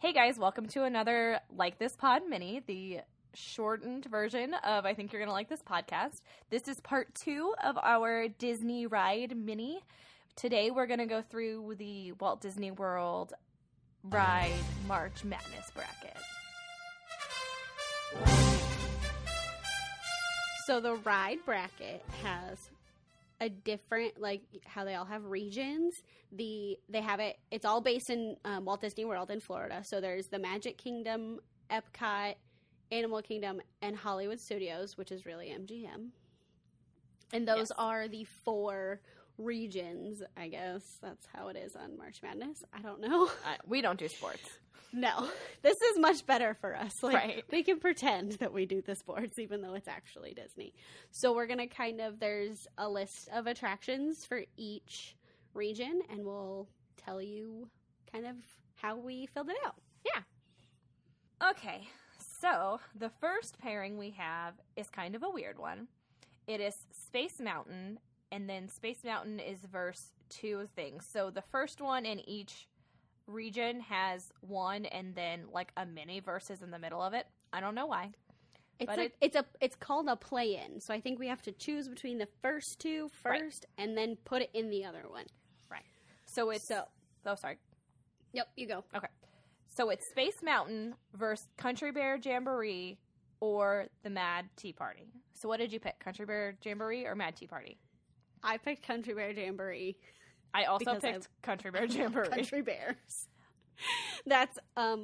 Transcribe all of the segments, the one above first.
Hey guys, welcome to another Like This Pod mini, the shortened version of I Think You're Gonna Like This podcast. This is part 2 of our Disney Ride mini. Today we're gonna go through the Walt Disney World Ride March Madness bracket. So the ride bracket has a different, like how they all have regions. They have it, it's all based in Walt Disney World in Florida. So there's the Magic Kingdom, Epcot, Animal Kingdom, and Hollywood Studios, which is really MGM. And those are the 4 regions, I guess. That's how it is on March Madness. I don't know. We don't do sports. No. This is much better for us. Right. We can pretend that we do the sports, even though it's actually Disney. So we're going to there's a list of attractions for each region, and we'll tell you kind of how we filled it out. Yeah. Okay. So the first pairing we have is kind of a weird one. It is Space Mountain, and then Space Mountain is verse 2 things. So the first one in each region has one and then like a mini versus in the middle of it. I don't know why. It's called a play-in. So I think we have to choose between the first 2 first and then put it in the other one. Right. So it's sorry. Yep, you go. Okay. So it's Space Mountain versus Country Bear Jamboree or the Mad Tea Party. So what did you pick? Country Bear Jamboree or Mad Tea Party? I picked Country Bear Jamboree. I also picked Country Bear Jamboree. Country Bears. That's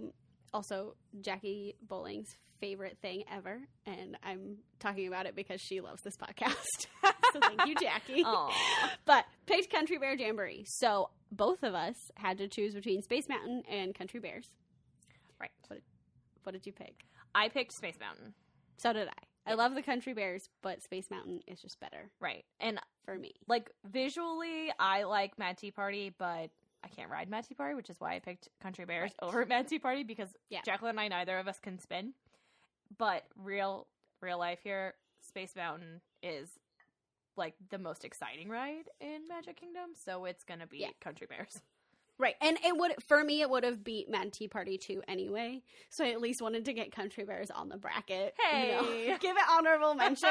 also Jackie Bowling's favorite thing ever, and I'm talking about it because she loves this podcast. So thank you, Jackie. Aww. But picked Country Bear Jamboree. So both of us had to choose between Space Mountain and Country Bears. Right. What did you pick? I picked Space Mountain. So did I. I love the Country Bears, but Space Mountain is just better. Right. And for me, like visually, I like Mad Tea Party, but I can't ride Mad Tea Party, which is why I picked Country Bears over Mad Tea Party because Jacqueline and I, neither of us can spin. But real life here, Space Mountain is like the most exciting ride in Magic Kingdom, so it's gonna be Country Bears. Right, and it would have beat Mad Tea Party 2 anyway, so I at least wanted to get Country Bears on the bracket. Hey! Give it honorable mention.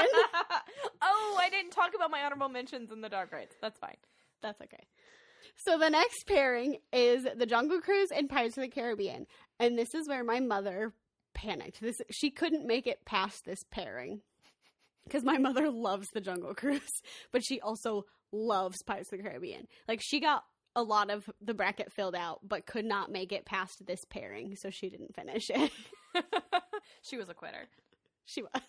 Oh, I didn't talk about my honorable mentions in the dark rides. That's fine. That's okay. So the next pairing is the Jungle Cruise and Pirates of the Caribbean, and this is where my mother panicked. She couldn't make it past this pairing because my mother loves the Jungle Cruise, but she also loves Pirates of the Caribbean. Like, she got a lot of the bracket filled out, but could not make it past this pairing, so she didn't finish it. She was a quitter. She was.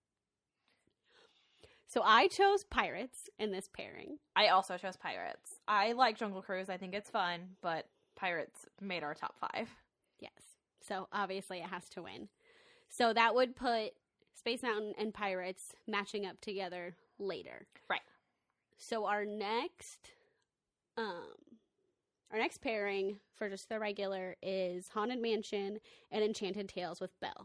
So I chose Pirates in this pairing. I also chose Pirates. I like Jungle Cruise. I think it's fun, but Pirates made our top 5. Yes. So obviously it has to win. So that would put Space Mountain and Pirates matching up together later. Right. So our next pairing for just the regular is Haunted Mansion and Enchanted Tales with Belle.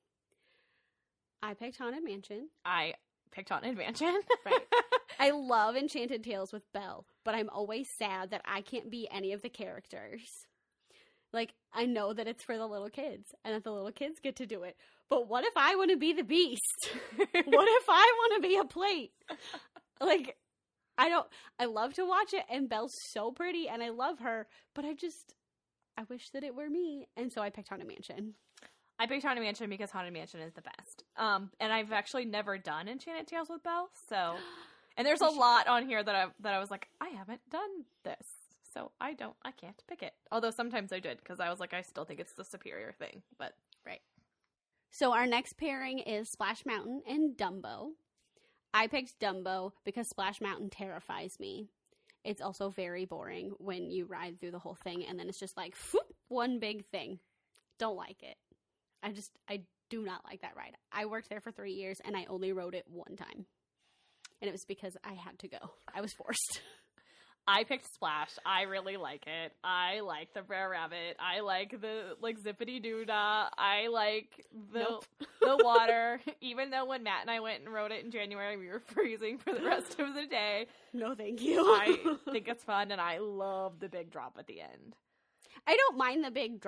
I picked Haunted Mansion. I picked Haunted Mansion. Right. I love Enchanted Tales with Belle, but I'm always sad that I can't be any of the characters. Like, I know that it's for the little kids and that the little kids get to do it. But what if I want to be the Beast? What if I want to be a plate? Like, I love to watch it, and Belle's so pretty, and I love her, but I wish that it were me, and so I picked Haunted Mansion. I picked Haunted Mansion because Haunted Mansion is the best. And I've actually never done Enchanted Tales with Belle, so, and there's a lot on here that I was like, I haven't done this, so I can't pick it. Although sometimes I did, because I was like, I still think it's the superior thing, but. Right. So our next pairing is Splash Mountain and Dumbo. I picked Dumbo because Splash Mountain terrifies me. It's also very boring when you ride through the whole thing and then it's just like, whoop, one big thing. Don't like it. I do not like that ride. I worked there for 3 years and I only rode it one time. And it was because I had to go. I was forced. I picked Splash. I really like it. I like the Brer Rabbit. I like the Zippity Doo-Dah. I like the water. Even though when Matt and I went and rode it in January, we were freezing for the rest of the day. No, thank you. I think it's fun, and I love the big drop at the end. I don't mind the big drop,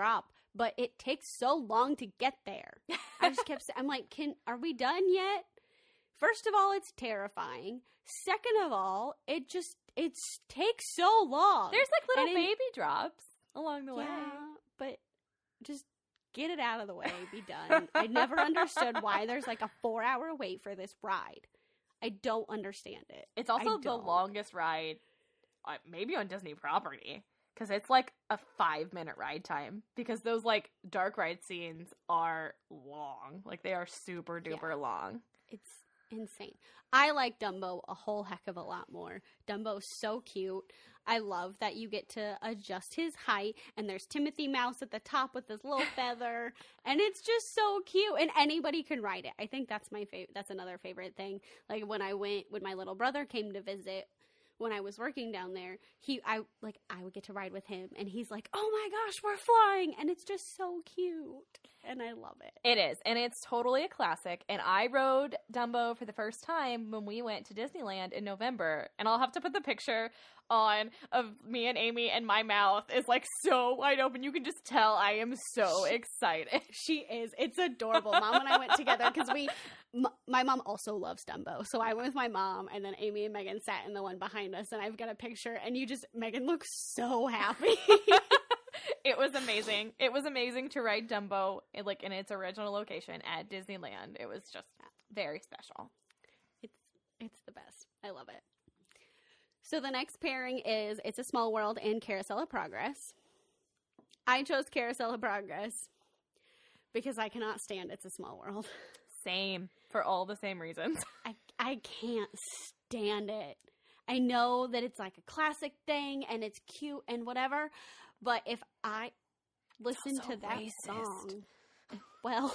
but it takes so long to get there. I just kept saying, I'm like, are we done yet? First of all, it's terrifying. Second of all, it takes so long. There's like little baby drops along the way. Yeah, but just get it out of the way, be done. I never understood why there's like a 4-hour wait for this ride. I don't understand it. It's also the longest ride, maybe on Disney property, because it's like a 5-minute ride time. Because those like dark ride scenes are long, like they are super duper long. It's insane. I like Dumbo a whole heck of a lot more. Dumbo's so cute. I love that you get to adjust his height, and there's Timothy Mouse at the top with his little feather, and it's just so cute, and anybody can ride it. I think that's my favorite. That's another favorite thing. Like when my little brother came to visit when I was working down there, I would get to ride with him, and he's like, "Oh my gosh, we're flying!" And it's just so cute, and I love it. It is, and it's totally a classic. And I rode Dumbo for the first time when we went to Disneyland in November, and I'll have to put the picture on of me and Amy, and my mouth is like so wide open. You can just tell I am so excited. She is. It's adorable. Mom and I went together because my mom also loves Dumbo. So I went with my mom, and then Amy and Megan sat in the one behind us, and I've got a picture, and Megan looks so happy. It was amazing. It was amazing to ride Dumbo in its original location at Disneyland. It was just very special. It's the best. I love it. So the next pairing is It's a Small World and Carousel of Progress. I chose Carousel of Progress because I cannot stand It's a Small World. Same. For all the same reasons. I can't stand it. I know that it's like a classic thing and it's cute and whatever, but if I listen to that song, well,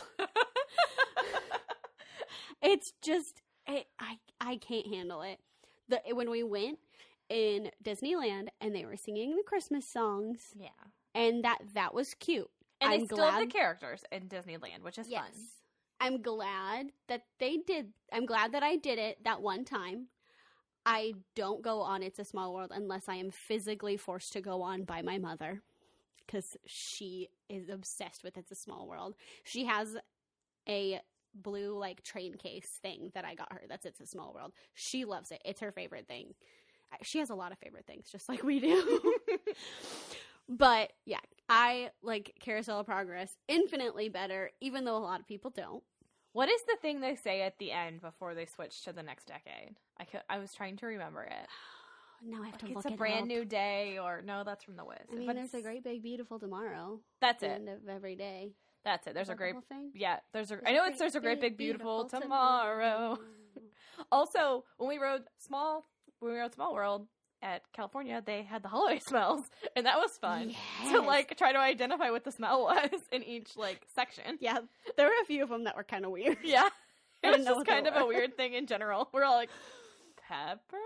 it's just, I can't handle it. When we went in Disneyland and they were singing the Christmas songs, yeah, and that was cute. And they still have the characters in Disneyland, which is fun. I'm glad that they did. I'm glad that I did it that one time. I don't go on It's a Small World unless I am physically forced to go on by my mother, because she is obsessed with It's a Small World. She has a blue like train case thing that I got her that's It's a Small World. She loves it. It's her favorite thing. She has a lot of favorite things, just like we do. But yeah, I like Carousel of Progress infinitely better, even though a lot of people don't. What is the thing they say at the end before they switch to the next decade? I was trying to remember it. Now I have to look It's a brand new day, or no, that's from The Wiz. I mean, there's a great big beautiful tomorrow. That's at it. The end of every day. That's it. There's a great thing? Yeah, there's a great big beautiful tomorrow. Also, when we rode Small World at California, they had the holiday smells, and that was fun to like try to identify what the smell was in each like section. Yeah, there were a few of them that were kind of weird. Yeah, it was just kind of a weird thing in general. We're all like peppermint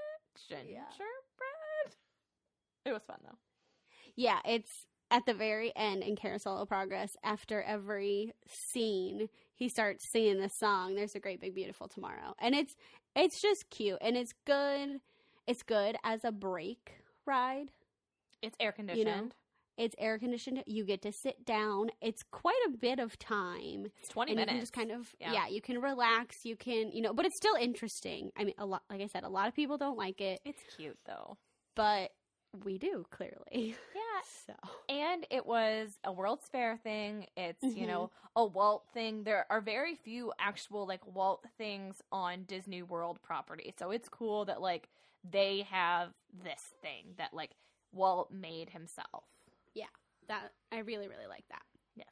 gingerbread. It was fun though. Yeah, it's at the very end in Carousel of Progress. After every scene, he starts singing this song. There's a great big beautiful tomorrow, and it's just cute and it's good. It's good as a break ride. It's air conditioned. You know, it's air conditioned. You get to sit down. It's quite a bit of time. It's 20 minutes. You can just kind of, you can relax. You can, but it's still interesting. I mean, like I said, a lot of people don't like it. It's cute though. But we do, clearly. Yeah. So. And it was a World's Fair thing. It's, a Walt thing. There are very few actual like Walt things on Disney World property. So it's cool that like they have this thing that like Walt made himself. Yeah, that I really, really like that. Yes.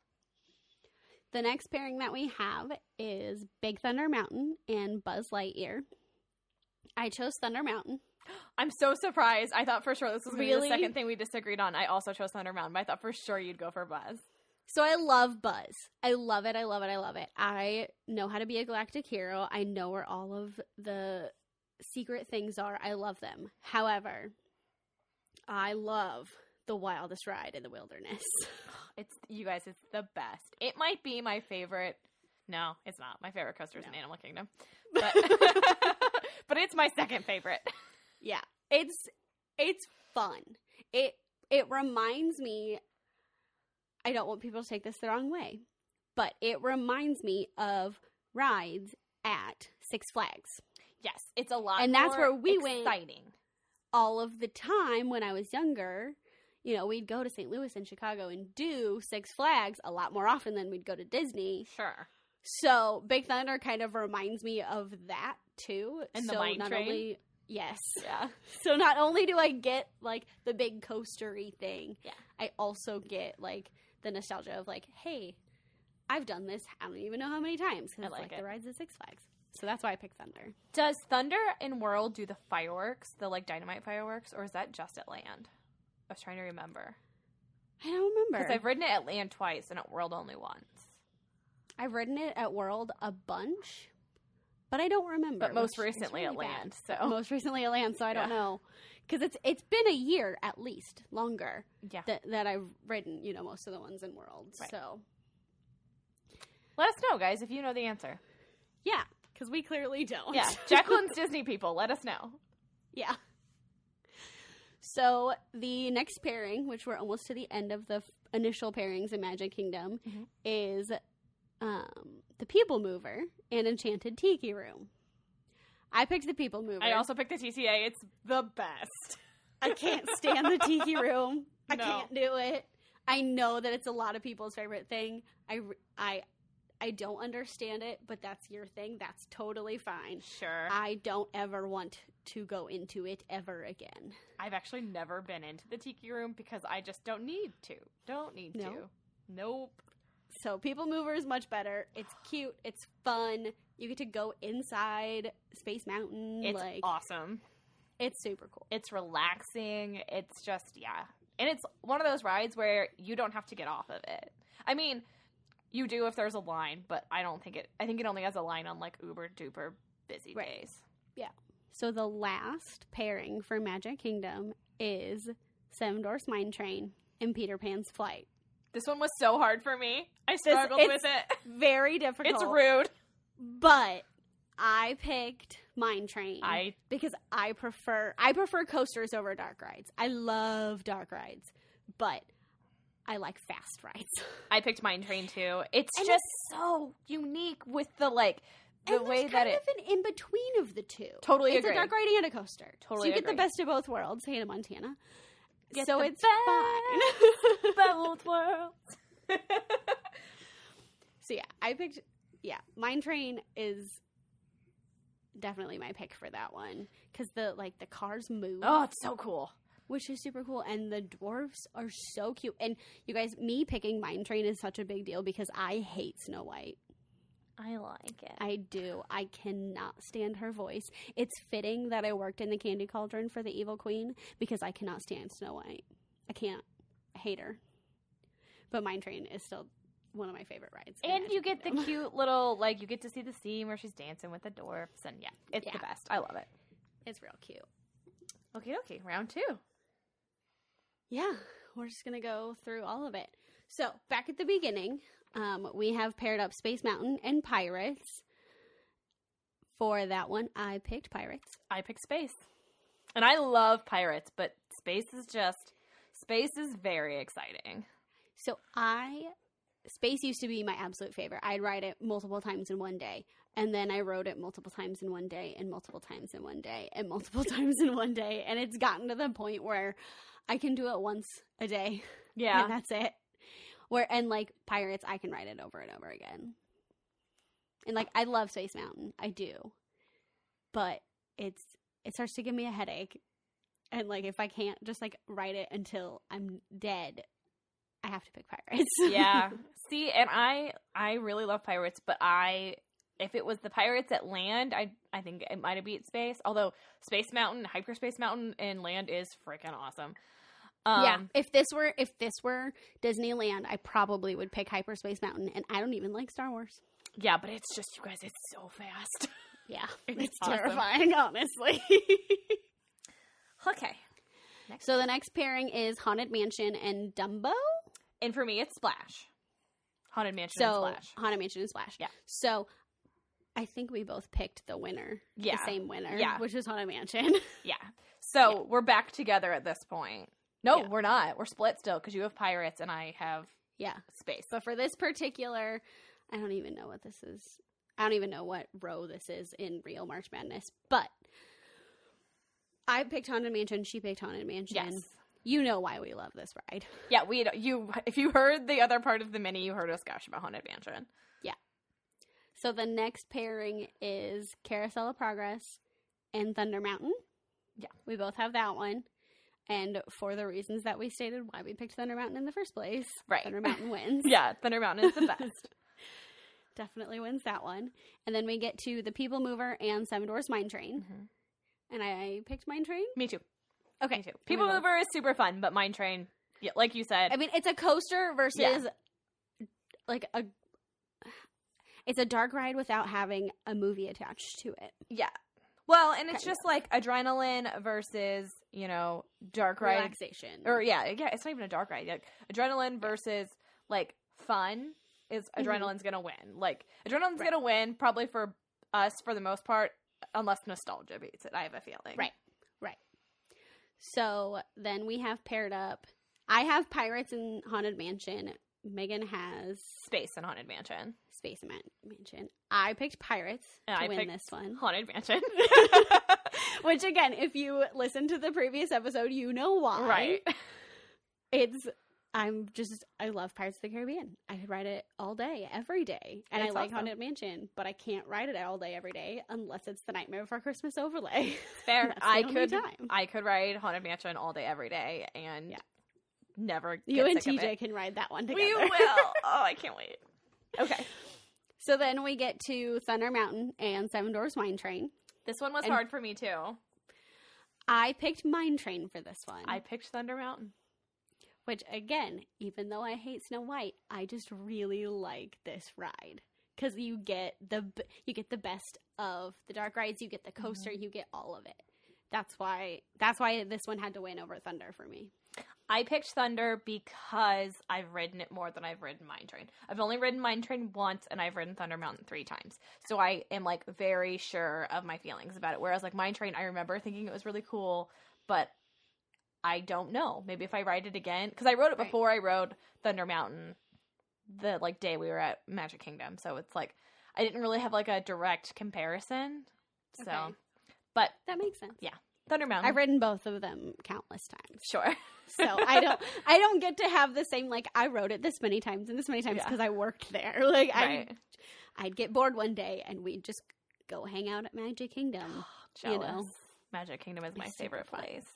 The next pairing that we have is Big Thunder Mountain and Buzz Lightyear. I chose Thunder Mountain. I'm so surprised. I thought for sure this was going to be the second thing we disagreed on. I also chose Thunder Mountain, but I thought for sure you'd go for Buzz. So I love Buzz. I love it. I love it. I love it. I know how to be a galactic hero. I know where all of the secret things are. I love them. However, I love the wildest ride in the wilderness. It's the best. It might be my favorite. No, it's not. My favorite coaster is in Animal Kingdom. But, but it's my second favorite. Yeah. It's fun. It reminds me, I don't want people to take this the wrong way, but it reminds me of rides at Six Flags. Yes, it's a lot And that's more where we went exciting. all of the time when I was younger. You know, we'd go to St. Louis and Chicago and do Six Flags a lot more often than we'd go to Disney. Sure. So Big Thunder kind of reminds me of that too. And so the mine not train? only yes. Yeah. So not only do I get like the big coastery thing, Yeah. I also get like the nostalgia of like, hey, I've done this. I don't even know how many times. 'Cause I it's like like it. the rides at Six Flags. So that's why I picked Thunder. Does Thunder in World do the fireworks, the like dynamite fireworks, or is that just at Land? I was trying to remember. I don't remember. Because I've ridden it at Land twice and at World only once. I've ridden it at World a bunch, but I don't remember. But most which is recently at really bad. Land, so Most recently at Land, so I don't Yeah. know. Because it's been a year at least, longer, yeah. that I've ridden, you know, most of the ones in World. Right. So, Let us know, guys, if you know the answer. yeah, because we clearly don't. Yeah, Jacqueline's Disney people, let us know. Yeah. So, the next pairing, which we're almost to the end of the initial pairings in Magic Kingdom, Mhm. is the People Mover and Enchanted Tiki Room. I picked the People Mover. I also picked the TTA. It's the best. I can't stand the Tiki Room. I No. can't do it. I know that it's a lot of people's favorite thing. I don't understand it, but that's your thing. That's totally fine. Sure. I don't ever want to go into it ever again. I've actually never been into the Tiki Room because I just don't need to. Don't need No? to. Nope. So People Mover is much better. It's cute. It's fun. You get to go inside Space Mountain. It's like awesome. It's super cool. It's relaxing. It's just, yeah. And it's one of those rides where you don't have to get off of it. I mean, you do if there's a line, but I think it only has a line on like uber duper busy Right. days. So the last pairing for Magic Kingdom is Seven Dwarfs Mine Train and Peter Pan's Flight. This one was so hard for me. I struggled it's- with it. Very difficult. It's rude. But I picked Mine Train I because I prefer coasters over dark rides. I love dark rides, but I like fast rides. picked Mine Train too. It's And just so unique with the like the and way there's that kind it of an in between of the two. Totally it's agree. a dark ride and a coaster. Totally so you get agree. the best of both worlds, Hannah Montana. Get so the it's best fine. both worlds. So I picked Mine Train is definitely my pick for that one because the cars move. Oh, it's so cool. Which is super cool, and the dwarfs are so cute. And you guys, me picking Mine Train is such a big deal because I hate Snow White. I like it. I do. I cannot stand her voice. It's fitting that I worked in the Candy Cauldron for the Evil Queen because I cannot stand Snow White. I can't. I hate her. But Mine Train is still one of my favorite rides. in And you Magic get the Kingdom. cute little, like, you get to see the scene where she's dancing with the dwarfs. And yeah, it's the Yeah. best. I love it. It's real cute. Okay, round 2. Yeah, we're just going to go through all of it. So, back at the beginning, we have paired up Space Mountain and Pirates. For that one, I picked Pirates. I picked Space. And I love Pirates, but Space is very exciting. So, Space used to be my absolute favorite. I'd ride it multiple times in one day. And then I rode it multiple times in one day, and multiple times in one day, and multiple times in one day. And it's gotten to the point where I can do it once a day. Yeah. And that's it. And like Pirates, I can ride it over and over again. And like, I love Space Mountain. I do. But it starts to give me a headache. And like, if I can't just like ride it until I'm dead, I have to pick Pirates. Yeah. See, and I really love Pirates, but if it was the Pirates at Land, I think it might have beat Space. Although Space Mountain, Hyperspace Mountain and Land is freaking awesome. Yeah, if this were Disneyland, I probably would pick Hyperspace Mountain, and I don't even like Star Wars. Yeah, but it's just, you guys, it's so fast. Yeah, It's it's awesome. terrifying, honestly. Okay. So the next pairing is Haunted Mansion and Dumbo. And for me, it's Splash. Haunted Mansion So and Splash. Haunted Mansion and Splash. Yeah. So I think we both picked the winner. Yeah. The same winner. Yeah. Which is Haunted Mansion. Yeah. So we're back together at this point. No, Yeah. we're not. We're split still because you have Pirates and I have Yeah. space. But for this particular, I don't even know what this is. I don't even know what row this is in real March Madness. But I picked Haunted Mansion. She picked Haunted Mansion. Yes. You know why we love this ride. Yeah, if you heard the other part of the mini, you heard us gush about Haunted Mansion. Yeah. So the next pairing is Carousel of Progress and Thunder Mountain. Yeah. We both have that one. And for the reasons that we stated why we picked Thunder Mountain in the first place, Right. Thunder Mountain wins. Yeah, Thunder Mountain is the best. Definitely wins that one. And then we get to the People Mover and Seven Dwarfs Mine Train. Mm-hmm. And I picked Mine Train. Me too. Okay. Me too. People Mover is super fun, but Mine Train, yeah, like you said. I mean, it's a coaster versus like it's a dark ride without having a movie attached to it. Yeah. Well, and it's Kind just like adrenaline versus, dark ride. Relaxation. Or yeah, it's not even a dark ride. Like adrenaline versus like fun is adrenaline's gonna win. Like adrenaline's gonna win probably for us for the most part, unless nostalgia beats it. I have a feeling. Right. So then we have paired up. I have Pirates and Haunted Mansion. Megan has Space and Haunted Mansion. Space and Mansion. I picked Pirates And to I win picked this one. Haunted Mansion. Which again, if you listen to the previous episode, you know why. Right. I love Pirates of the Caribbean. I could ride it all day, every day. And It's I like awesome. Haunted Mansion, but I can't ride it all day, every day, unless it's the Nightmare Before Christmas overlay. Fair. That's the only time. I could ride Haunted Mansion all day, every day, and never get You and sick of TJ it. can ride that one together. We will. Oh, I can't wait. Okay. So then we get to Thunder Mountain and Seven Dwarfs Mine Train. This one was And- hard for me, too. I picked Mine Train for this one. I picked Thunder Mountain. Which, again, even though I hate Snow White, I just really like this ride. Because you get the best of the dark rides, you get the coaster, you get all of it. That's why this one had to win over Thunder for me. I picked Thunder because I've ridden it more than I've ridden Mine Train. I've only ridden Mine Train once, and I've ridden Thunder Mountain 3 times. So I am, very sure of my feelings about it. Whereas, Mine Train, I remember thinking it was really cool, but I don't know. Maybe if I ride it again. Because I rode it before I rode Thunder Mountain the, day we were at Magic Kingdom. So it's, I didn't really have, a direct comparison. So, Okay. but, That makes sense. yeah. Thunder Mountain. I've ridden both of them countless times. Sure. So I don't get to have the same, I rode it this many times and this many times Yeah. because I worked there. Right. I'd get bored one day and we'd just go hang out at Magic Kingdom. Jealous. Magic Kingdom is my It's favorite super fun. place.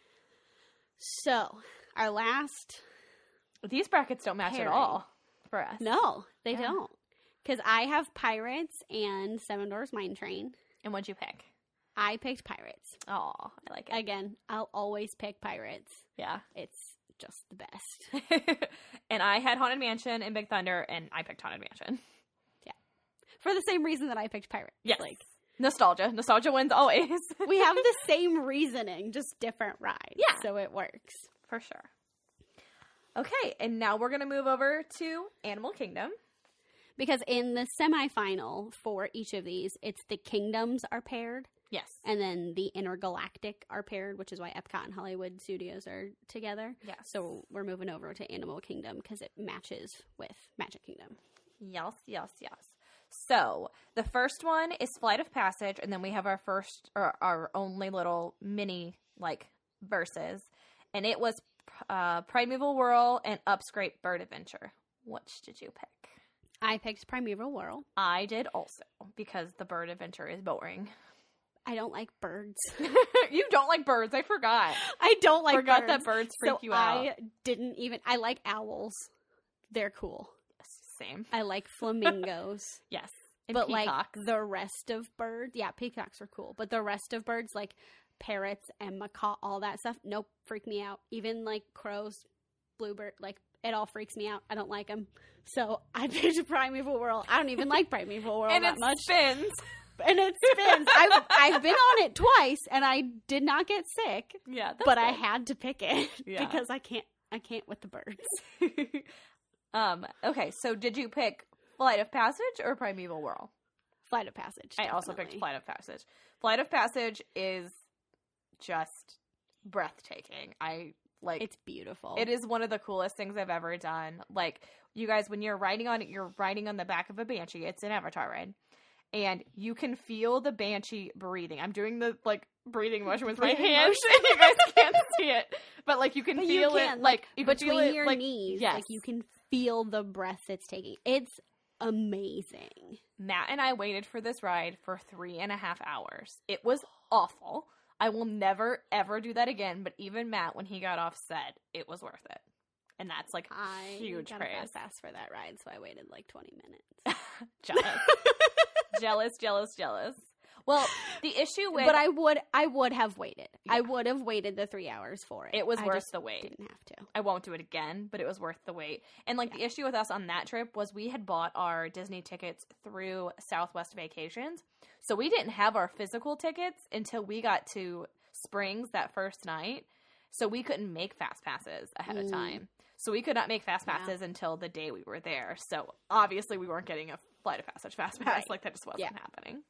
So our last, These brackets don't match Pairing. at all for us. no, they Yeah. don't. Because I have Pirates and Seven Dwarfs Mine Train. And what'd you pick? I picked Pirates. Oh, I like it. Again, I'll always pick Pirates. Yeah. It's just the best. And I had Haunted Mansion and Big Thunder, and I picked Haunted Mansion. For the same reason that I picked Pirates. Yes. Nostalgia. Nostalgia wins always. We have the same reasoning, just different rides. Yeah. So it works. For sure. Okay, and now we're going to move over to Animal Kingdom. Because in the semifinal for each of these, it's the kingdoms are paired, Yes. and then the intergalactic are paired, which is why Epcot and Hollywood Studios are together. Yes. So we're moving over to Animal Kingdom because it matches with Magic Kingdom. Yes, yes, yes. So, the first one is Flight of Passage, and then we have our only little mini, verses. And it was Primeval Whirl and Upscrape Bird Adventure. Which did you pick? I picked Primeval Whirl. I did also, because the Bird Adventure is boring. I don't like birds. You don't like birds, I forgot. I don't like Forgot birds. that birds freak So you out. I like owls. They're cool. Same. I like flamingos. Yes. And But peacocks. the rest of birds, peacocks are cool. But the rest of birds, like parrots and macaw, all that stuff, nope, freak me out. Even crows, bluebird, it all freaks me out. I don't like them. So I picked Primeval Whirl. I don't even like Primeval Whirl and that it much. spins. And it spins. I've been on it twice, and I did not get sick. Yeah, that's But I good. had to pick it Yeah. because I can't with the birds. Okay, so did you pick Flight of Passage or Primeval Whirl? Flight of Passage. I also picked definitely. Flight of Passage. Flight of Passage is just breathtaking. I Like, it's beautiful. It is one of the coolest things I've ever done. Like, you guys, when you're riding on it, you're riding on the back of a Banshee. It's an Avatar ride. And you can feel the Banshee breathing. I'm doing the, like, breathing motion with my hands, and you guys can't see it. But, like, you can feel it. Like, you can feel between it, your like, knees. yes. Like, you can feel the breath it's taking. It's amazing. Matt and I waited for this ride for 3.5 hours. It was awful. I will never, ever do that again. But even Matt, when he got off, said it was worth it. And that's, like, huge praise. I got fast for that ride, so I waited, like, 20 minutes. Jealous. Well, the issue with... But I would have waited. Yeah. I would have waited the 3 hours for it. It was worth the wait. Didn't have to. I won't do it again, but it was worth the wait. And, like, the issue with us on that trip was we had bought our Disney tickets through Southwest Vacations. So we didn't have our physical tickets until we got to Springs that first night. So we couldn't make fast passes ahead of time. So we could not make fast passes until the day we were there. So obviously we weren't getting a Flight of Passage fast pass. Like, that just wasn't happening.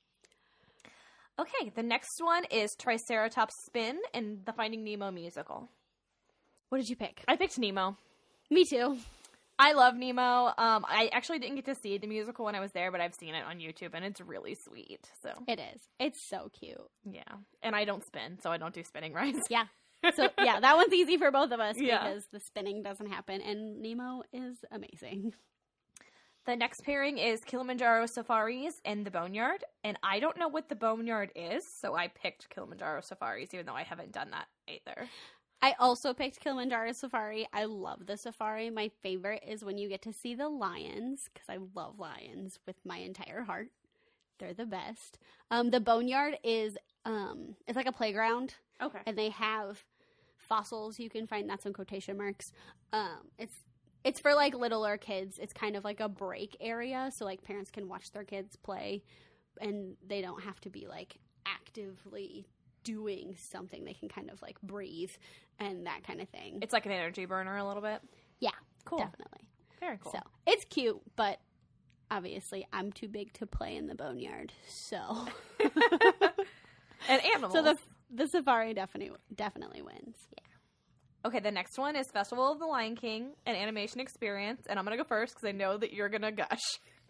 Okay, the next one is Triceratops Spin and the Finding Nemo musical. What did you pick? I picked Nemo. Me too. I love Nemo. I actually didn't get to see the musical when I was there, but I've seen it on YouTube, and it's really sweet. So it is. It's so cute. Yeah, and I don't spin, so I don't do spinning rides. Yeah. So, yeah, that one's easy for both of us because the spinning doesn't happen, and Nemo is amazing. The next pairing is Kilimanjaro Safaris and the Boneyard, and I don't know what the Boneyard is, so I picked Kilimanjaro Safaris, even though I haven't done that either. I also picked Kilimanjaro Safari. I love the safari. My favorite is when you get to see the lions, because I love lions with my entire heart. They're the best. The Boneyard is, it's like a playground. Okay. And they have fossils you can find. That's in quotation marks. It's for, like, littler kids. It's kind of like a break area, so, like, parents can watch their kids play, and they don't have to be, like, actively doing something. They can kind of, like, breathe and that kind of thing. It's like an energy burner a little bit. Yeah. Cool. Definitely. Very cool. So, it's cute, but obviously I'm too big to play in the Boneyard, so. And animals. So the safari definitely wins. Yeah. Okay, the next one is Festival of the Lion King, an animation experience. And I'm going to go first because I know that you're going to gush.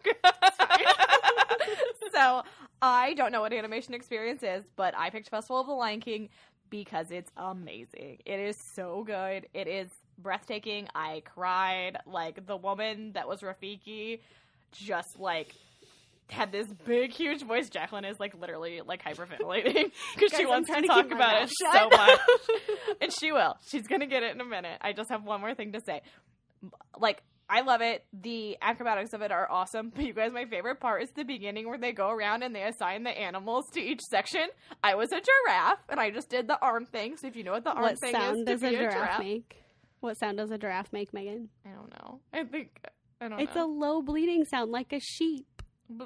So, I don't know what animation experience is, but I picked Festival of the Lion King because it's amazing. It is so good. It is breathtaking. I cried. Like, the woman that was Rafiki just, like, had this big, huge voice. Jacqueline is, like, literally, like, hyperventilating because she wants to talk about it so much. And she will. She's going to get it in a minute. I just have one more thing to say. Like, I love it. The acrobatics of it are awesome. But you guys, my favorite part is the beginning where they go around and they assign the animals to each section. I was a giraffe, and I just did the arm thing. So if you know what the arm thing is, what sound does a giraffe giraffe make? What sound does a giraffe make, Megan? I don't know. I don't know. It's a low bleeding sound like a sheep. I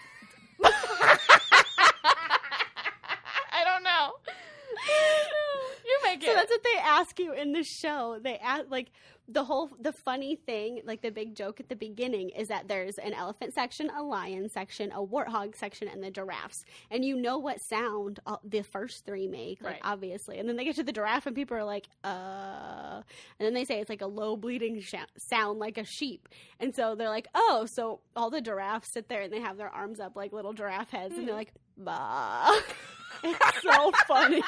don't know. You make it. So that's what they ask you in the show. They ask, like, the funny thing, like the big joke at the beginning is that there's an elephant section, a lion section, a warthog section, and the giraffes. And you know what sound the first three make, like, obviously. And then they get to the giraffe and people are like, And then they say it's like a low bleeding sound like a sheep. And so they're like, oh, so all the giraffes sit there and they have their arms up like little giraffe heads. And they're like, bah. It's so funny.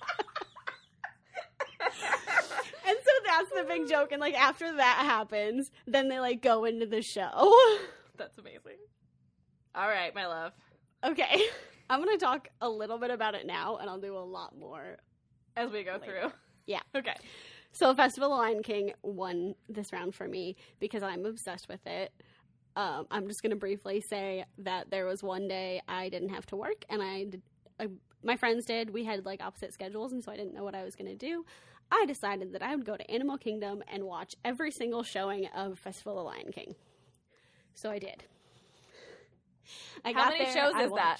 And so that's the big joke. And, like, after that happens, then they, like, go into the show. That's amazing. All right, my love. Okay. I'm going to talk a little bit about it now, and I'll do a lot more as we go through. Yeah. Okay. So Festival of the Lion King won this round for me because I'm obsessed with it. I'm just going to briefly say that there was one day I didn't have to work, and my friends did. We had, like, opposite schedules, and so I didn't know what I was going to do. I decided that I would go to Animal Kingdom and watch every single showing of Festival of the Lion King. So I did. How many shows is that?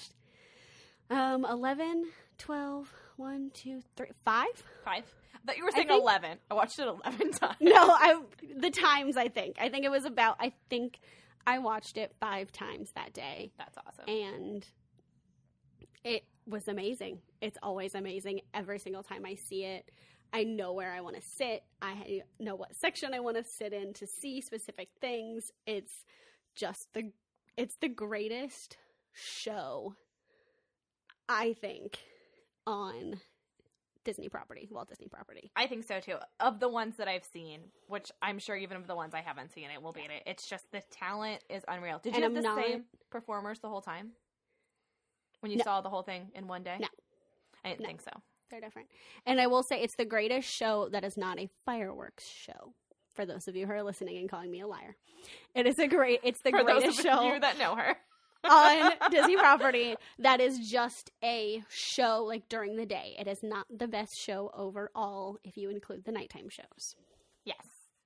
11, 12, 1, 2, 3, 5? 5? I thought you were saying 11. I watched it 11 times. No, the times, I think. I think I watched it 5 times that day. That's awesome. And it was amazing. It's always amazing every single time I see it. I know where I want to sit. I know what section I want to sit in to see specific things. It's the greatest show, I think, on Disney property, Walt Disney property. I think so too. Of the ones that I've seen, which I'm sure even of the ones I haven't seen, it will beat it. It's just the talent is unreal. Did you have the same performers the whole time? When you saw the whole thing in one day? No. I didn't think so. They're different. And I will say it's the greatest show that is not a fireworks show. For those of you who are listening and calling me a liar. It's the greatest show. For those of you that know her. On Disney property that is just a show like during the day. It is not the best show overall if you include the nighttime shows. Yes.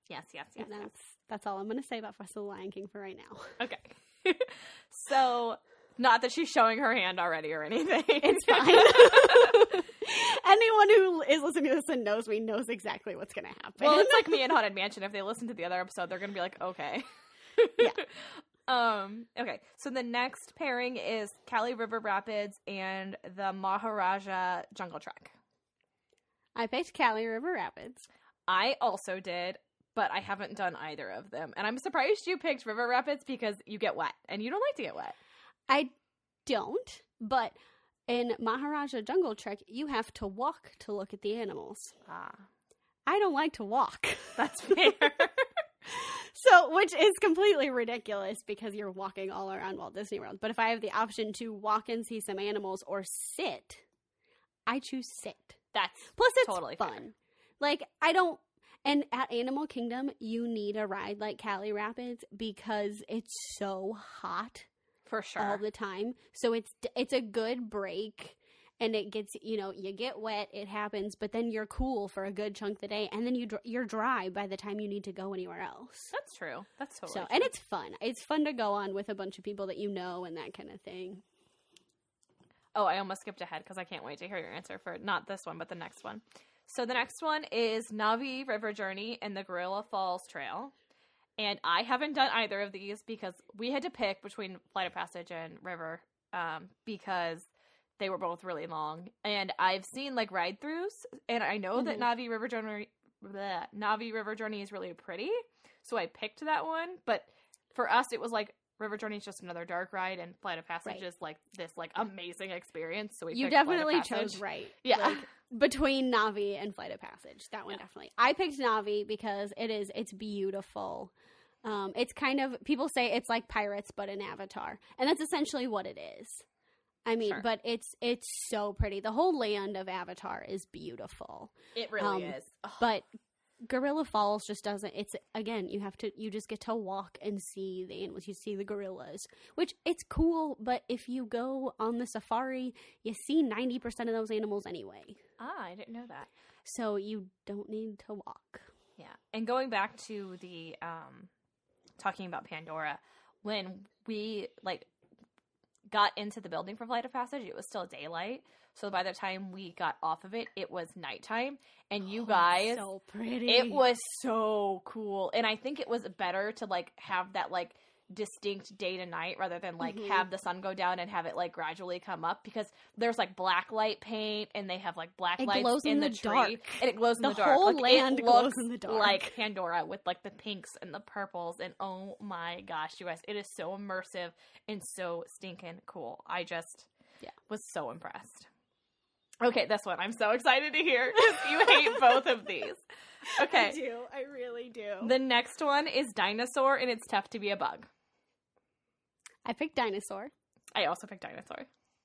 That's all I'm going to say about Festival of the Lion King for right now. Okay. So, not that she's showing her hand already or anything. It's fine. Anyone who is listening to this and knows me knows exactly what's going to happen. Well, it's like me in Haunted Mansion. If they listen to the other episode, they're going to be like, okay. Yeah. Okay, so the next pairing is Kali River Rapids and the Maharaja Jungle Trek. I picked Kali River Rapids. I also did, but I haven't done either of them. And I'm surprised you picked River Rapids because you get wet, and you don't like to get wet. I don't, but in Maharaja Jungle Trek, you have to walk to look at the animals. Ah. I don't like to walk. That's fair. So, which is completely ridiculous because you're walking all around Walt Disney World. But if I have the option to walk and see some animals or sit, I choose sit. That's Plus, it's totally fun. fair. Like, and at Animal Kingdom, you need a ride like Kali Rapids because it's so hot For sure. all the time. So it's a good break. And it gets, you get wet, it happens, but then you're cool for a good chunk of the day, and then you're dry by the time you need to go anywhere else. That's true. That's totally true. And it's fun. It's fun to go on with a bunch of people that you know and that kind of thing. Oh, I almost skipped ahead because I can't wait to hear your answer for not this one, but the next one. So the next one is Navi River Journey and the Gorilla Falls Trail. And I haven't done either of these because we had to pick between Flight of Passage and River because they were both really long. And I've seen like ride-throughs, and I know that Navi River Journey is really pretty. So I picked that one. But for us, it was like River Journey is just another dark ride, and Flight of Passage is like this like amazing experience. So you definitely chose right. Yeah. Like, between Navi and Flight of Passage. That one definitely. I picked Navi because it's beautiful. It's kind of, people say it's like Pirates, but an Avatar. And that's essentially what it is. I mean, but it's so pretty. The whole land of Avatar is beautiful. It really is. Ugh. But Gorilla Falls just doesn't. It's, again, you just get to walk and see the animals. You see the gorillas, which it's cool. But if you go on the safari, you see 90% of those animals anyway. Ah, I didn't know that. So you don't need to walk. Yeah. And going back to the, talking about Pandora, when we, got into the building for Flight of Passage, it was still daylight. So by the time we got off of it, it was nighttime. And you guys, so pretty. It was so cool. And I think it was better to have that distinct day to night rather than have the sun go down and have it gradually come up, because there's black light paint and they have black lights in the tree dark. And it glows in the dark. The whole land glows in the dark. Like Pandora with the pinks and the purples, and oh my gosh, you guys, it is so immersive and so stinking cool. I just was so impressed. Okay, this one I'm so excited to hear because you hate both of these. Okay. I do. I really do. The next one is Dinosaur, and it's tough to be a bug. I picked Dinosaur. I also picked Dinosaur.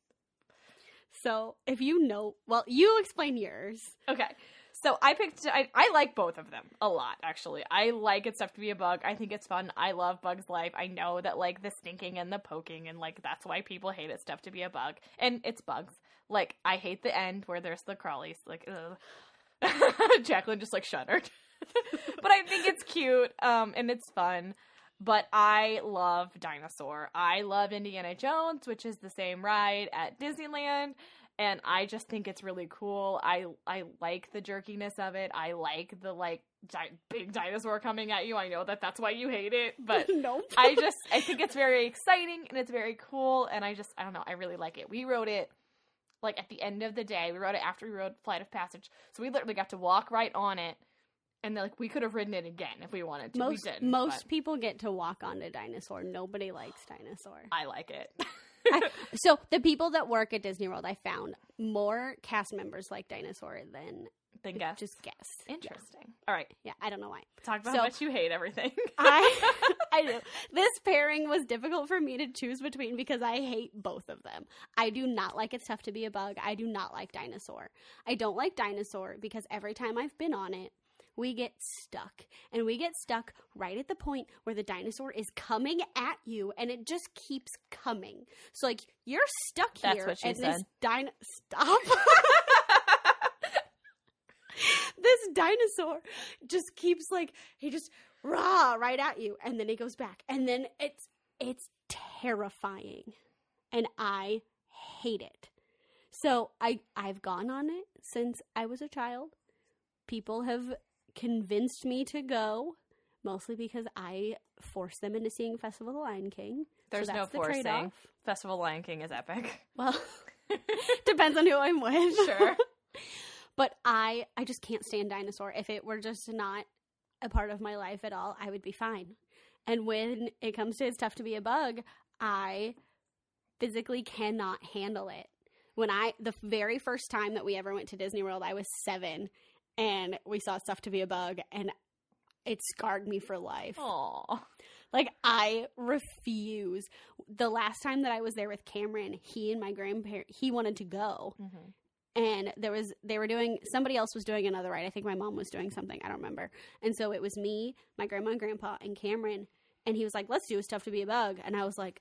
So, if you know... Well, you explain yours. Okay. So, I like both of them a lot, actually. I like It's Tough to Be a Bug. I think it's fun. I love Bug's Life. I know that, the stinking and the poking, and, that's why people hate It's Tough to Be a Bug. And it's bugs. I hate the end where there's the crawlies. Ugh. Jacqueline just, shuddered. But I think it's cute, and it's fun. But I love Dinosaur. I love Indiana Jones, which is the same ride at Disneyland. And I just think it's really cool. I like the jerkiness of it. I like the, big dinosaur coming at you. I know that that's why you hate it. But Nope. I think it's very exciting and it's very cool. And I don't know. I really like it. We rode it, like, at the end of the day. We rode it after we rode Flight of Passage. So we literally got to walk right on it. And, like, we could have ridden it again if we wanted to. We didn't. Most people get to walk on a dinosaur. Nobody likes dinosaur. I like it. So the people that work at Disney World, I found more cast members like dinosaur than guests. Just guests. Interesting. Yeah. All right. Yeah, I don't know why. Talk about how much you hate everything. I do. This pairing was difficult for me to choose between because I hate both of them. I do not like It's Tough to Be a Bug. I do not like dinosaur. I don't like dinosaur because every time I've been on it, we get stuck. And we get stuck right at the point where the dinosaur is coming at you, and it just keeps coming. So, like, you're stuck here. That's what she and said. Stop. This dinosaur just keeps, like, he just right at you, and then he goes back. And then it's terrifying. And I hate it. So, I've gone on it since I was a child. People have convinced me to go, mostly because I forced them into seeing Festival of the Lion King. There's so no that's the forcing. trade-off. Festival of the Lion King is epic. Well, depends on who I'm with. Sure. But I just can't stand dinosaur. If it were just not a part of my life at all, I would be fine. And when it comes to It's Tough to Be a Bug, I physically cannot handle it. The very first time that we ever went to Disney World, I was 7. And we saw Stuff to Be a Bug, and it scarred me for life. Aww. Like, I refuse. The last time that I was there with Cameron, he and my grandparents, he wanted to go. Mm-hmm. And somebody else was doing another ride. I think my mom was doing something. I don't remember. And so it was me, my grandma and grandpa, and Cameron. And he was like, let's do It's Tough to Be a Bug. And I was like,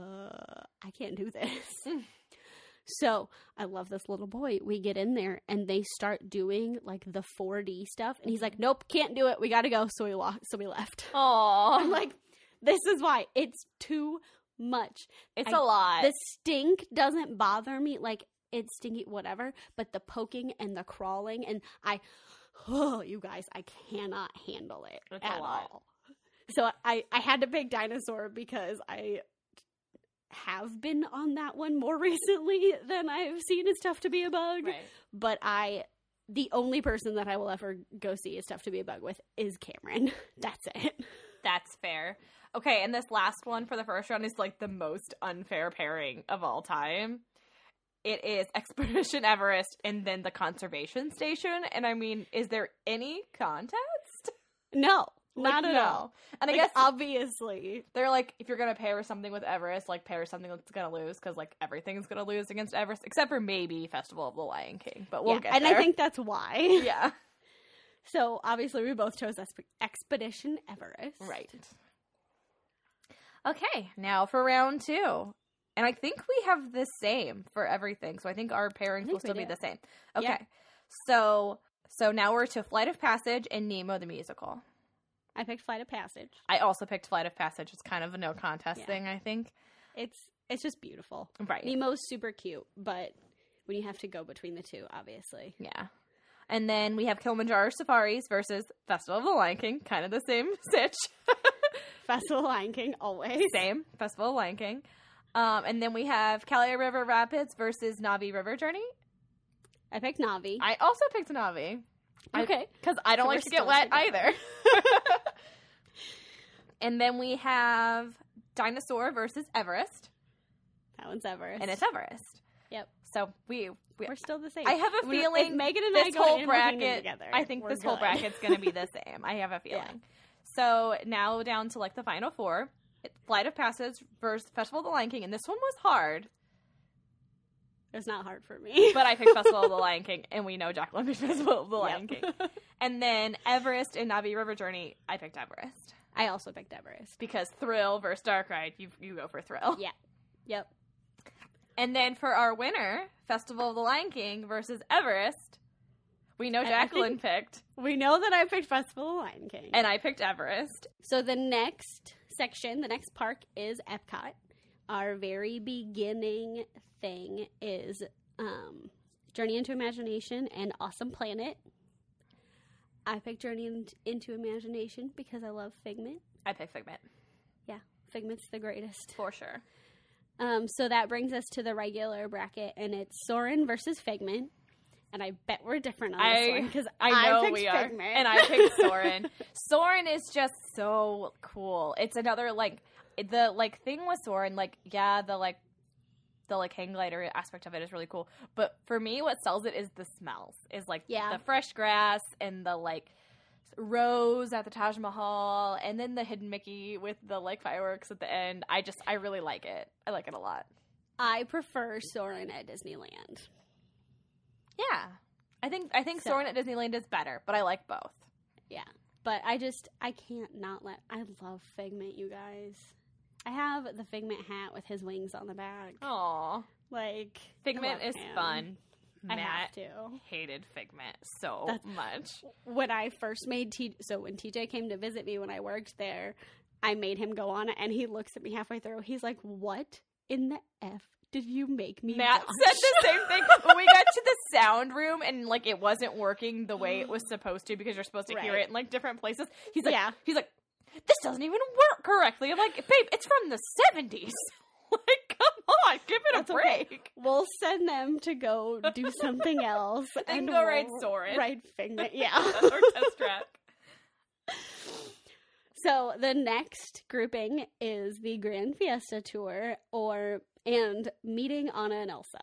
I can't do this. So I love this little boy. We get in there and they start doing like the 4D stuff. And he's like, nope, can't do it. We got to go. So we left. Aww. I'm like, this is why. It's too much. It's a lot. The stink doesn't bother me. Like, it's stinky, whatever. But the poking and the crawling and you guys, I cannot handle it at all. So I had to pick dinosaur because I have been on that one more recently than I've seen It's Tough to Be a Bug. Right. But the only person that I will ever go see It's Tough to Be a Bug with is Cameron. That's it. That's fair. Okay, and this last one for the first round is like the most unfair pairing of all time. It is Expedition Everest and then the Conservation Station. And I mean, is there any contest? No. Not at all. And I like, guess obviously they're like, if you're going to pair something with Everest, like pair something that's going to lose because like everything's going to lose against Everest except for maybe Festival of the Lion King. But we'll get and there. I think that's why. Yeah. So obviously we both chose Expedition Everest. Right. Okay, now for round 2. And I think we have the same for everything. So I think our pairings will still be the same. Okay. Yeah. So now we're to Flight of Passage and Nemo the Musical. I picked Flight of Passage. I also picked Flight of Passage. It's kind of a no contest thing, I think. It's just beautiful. Right. Nemo's super cute, but when you have to go between the two, obviously. Yeah. And then we have Kilimanjaro Safaris versus Festival of the Lion King. Kind of the same sitch. Festival of the Lion King, always. Same. Festival of the Lion King. And then we have Calais River Rapids versus Navi River Journey. I picked Navi. I also picked Navi. Okay. Because I don't like to get wet together. either. And then we have Dinosaur versus Everest. That one's Everest. And it's Everest. Yep. So we're still the same. I have a feeling if Megan and this I go whole to bracket together, I think this whole good. bracket's going to be the same. I have a feeling. Yeah. So now down to like the final 4. Flight of Passage versus Festival of the Lion King. And this one was hard. It's not hard for me. But I picked Festival of the Lion King. And we know Jacqueline picked Festival of the Lion King. And then Everest and Navi River Journey, I picked Everest. I also picked Everest. Because Thrill versus Dark Ride, you go for Thrill. Yeah. Yep. And then for our winner, Festival of the Lion King versus Everest, we know Jacqueline picked. We know that I picked Festival of the Lion King. And I picked Everest. So the next section, the next park is Epcot. Our very beginning thing is Journey into Imagination and Awesome Planet. I picked Journey into Imagination because I love Figment. I picked Figment. Yeah, Figment's the greatest. For sure. So that brings us to the regular bracket, and it's Soren versus Figment. And I bet we're different on this one because I know picked we are, Figment. and I picked Soren. Soren is just so cool. It's another the thing with Soren, the hang glider aspect of it is really cool. But for me, what sells it is the smells. Is the fresh grass and the rose at the Taj Mahal, and then the hidden Mickey with the fireworks at the end. I really like it. I like it a lot. I prefer Soren at Disneyland. Yeah. I think Soren at Disneyland is better, but I like both. Yeah. But I can't not I love Figment, you guys. I have the Figment hat with his wings on the back. Aww. Figment is fun. I have to. Hated Figment so much. When I first made when TJ came to visit me when I worked there, I made him go on it, and he looks at me halfway through. He's like, "What in the F did you make me Matt watch?" said the same thing when we got to the sound room and it wasn't working the way it was supposed to because you're supposed to hear it in different places. He's like, this doesn't even work correctly. I'm like, babe, it's from the 70s. Come on, give it a break. Okay. We'll send them to go do something else and go ride Soren, ride Figment, yeah, or Test Track. So the next grouping is the Grand Fiesta Tour and meeting Anna and Elsa.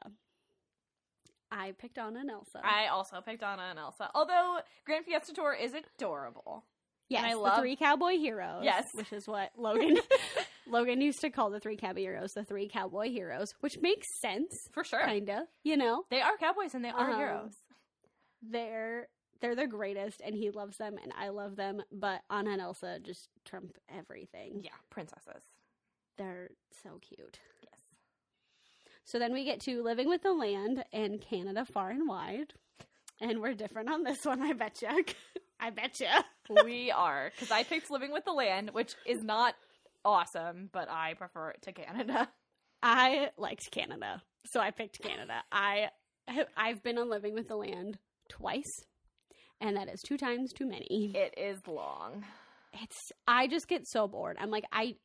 I picked Anna and Elsa. I also picked Anna and Elsa. Although Grand Fiesta Tour is adorable. Yes, and I love the three cowboy heroes. Yes. Which is what Logan used to call the three cowboy heroes, the three cowboy heroes, which makes sense. For sure. Kind of, They are cowboys and they are heroes. They're the greatest, and he loves them, and I love them, but Anna and Elsa just trump everything. Yeah, princesses. They're so cute. Yes. So then we get to Living with the Land and Canada Far and Wide, and we're different on this one, I betcha. I betcha. We are, because I picked Living with the Land, which is not awesome, but I prefer it to Canada. I liked Canada, so I picked Canada. I've been on Living with the Land twice, and that is 2 times too many. It is long. I just get so bored. I'm like, I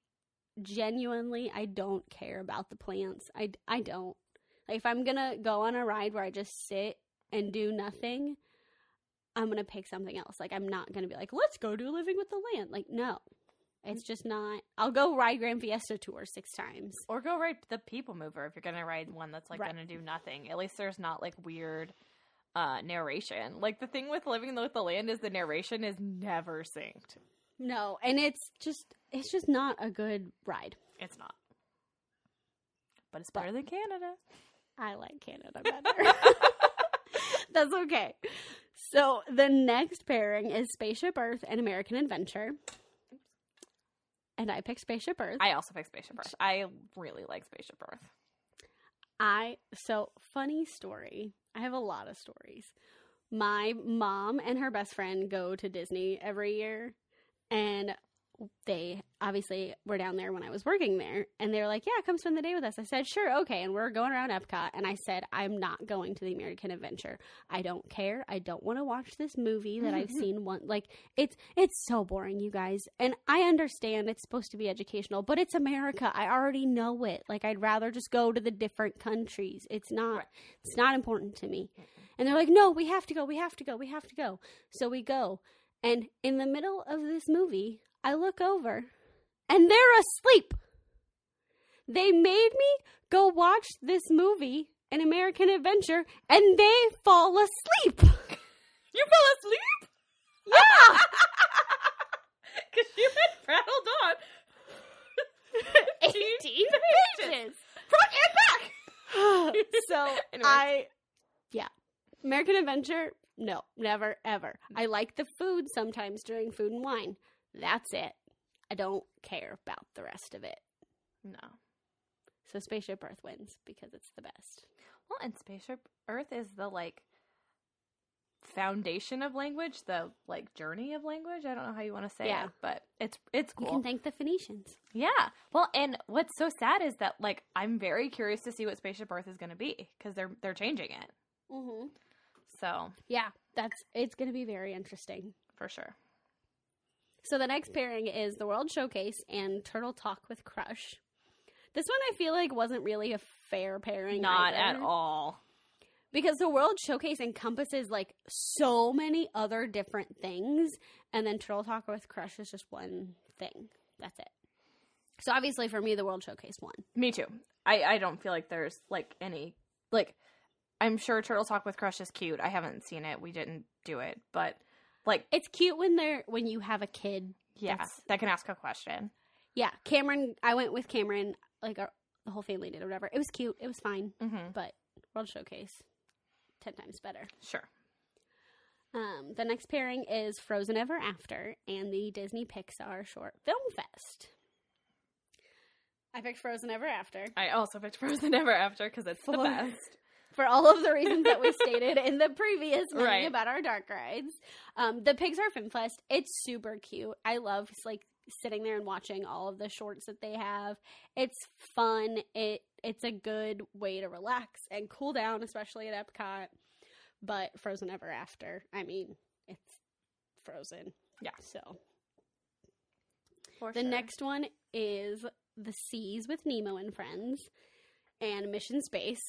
don't care about the plants. I don't. If I'm gonna go on a ride where I just sit and do nothing, I'm gonna pick something else. I'm not gonna be like, let's go do Living with the Land. No. It's just not. I'll go ride Grand Fiesta Tour 6 times. Or go ride the People Mover if you're going to ride one that's going to do nothing. At least there's not weird narration. The thing with Living with the Land is the narration is never synced. No, and it's just not a good ride. It's not. But it's better than Canada. I like Canada better. That's okay. So the next pairing is Spaceship Earth and American Adventure. And I picked Spaceship Earth. I also picked Spaceship Earth. I really like Spaceship Earth. So funny story. I have a lot of stories. My mom and her best friend go to Disney every year, and they obviously were down there when I was working there, and they were like, yeah, come spend the day with us. I said, sure, okay, and we're going around Epcot, and I said, I'm not going to the American Adventure. I don't care. I don't want to watch this movie that I've seen once. It's so boring, you guys, and I understand it's supposed to be educational, but it's America. I already know it. I'd rather just go to the different countries. It's not important to me. And they're like, no, we have to go. So we go, and in the middle of this movie, I look over, and they're asleep. They made me go watch this movie, An American Adventure, and they fall asleep. You fell asleep? Yeah! Because you had prattled on 18 pages. Front and back! So, anyway. American Adventure, no, never, ever. I like the food sometimes during Food and Wine. That's it. I don't care about the rest of it. No. So Spaceship Earth wins because it's the best. Well, and Spaceship Earth is the, foundation of language, the, journey of language. I don't know how you want to say it, but it's cool. You can thank the Phoenicians. Yeah. Well, and what's so sad is that, I'm very curious to see what Spaceship Earth is going to be because they're changing it. Mm-hmm. So. Yeah, it's going to be very interesting. For sure. So the next pairing is the World Showcase and Turtle Talk with Crush. This one I feel like wasn't really a fair pairing. Not either. at all. Because the World Showcase encompasses, like, so many other different things, and then Turtle Talk with Crush is just one thing. That's it. So, obviously, for me, the World Showcase won. Me too. I don't feel like there's, like, any, like, I'm sure Turtle Talk with Crush is cute. I haven't seen it. We didn't do it. But, like... It's cute when you have a kid. Yeah, that can ask a question. Yeah, Cameron, I went with Cameron, like, the whole family did or whatever. It was cute. It was fine. Mm-hmm. But World Showcase... 10 times better. Sure. The next pairing is Frozen Ever After and the Disney Pixar Short Film Fest. I picked Frozen Ever After. I also picked Frozen Ever After because it's the best. For all of the reasons that we stated in the previous meeting Right. about our dark rides. The Pixar Film Fest, it's super cute. I love, like, sitting there and watching all of the shorts that they have. It's fun. It's a good way to relax and cool down, especially at Epcot. But Frozen Ever After, I mean, it's Frozen. Yeah. So For the sure. next one is The Seas with Nemo and Friends and Mission Space.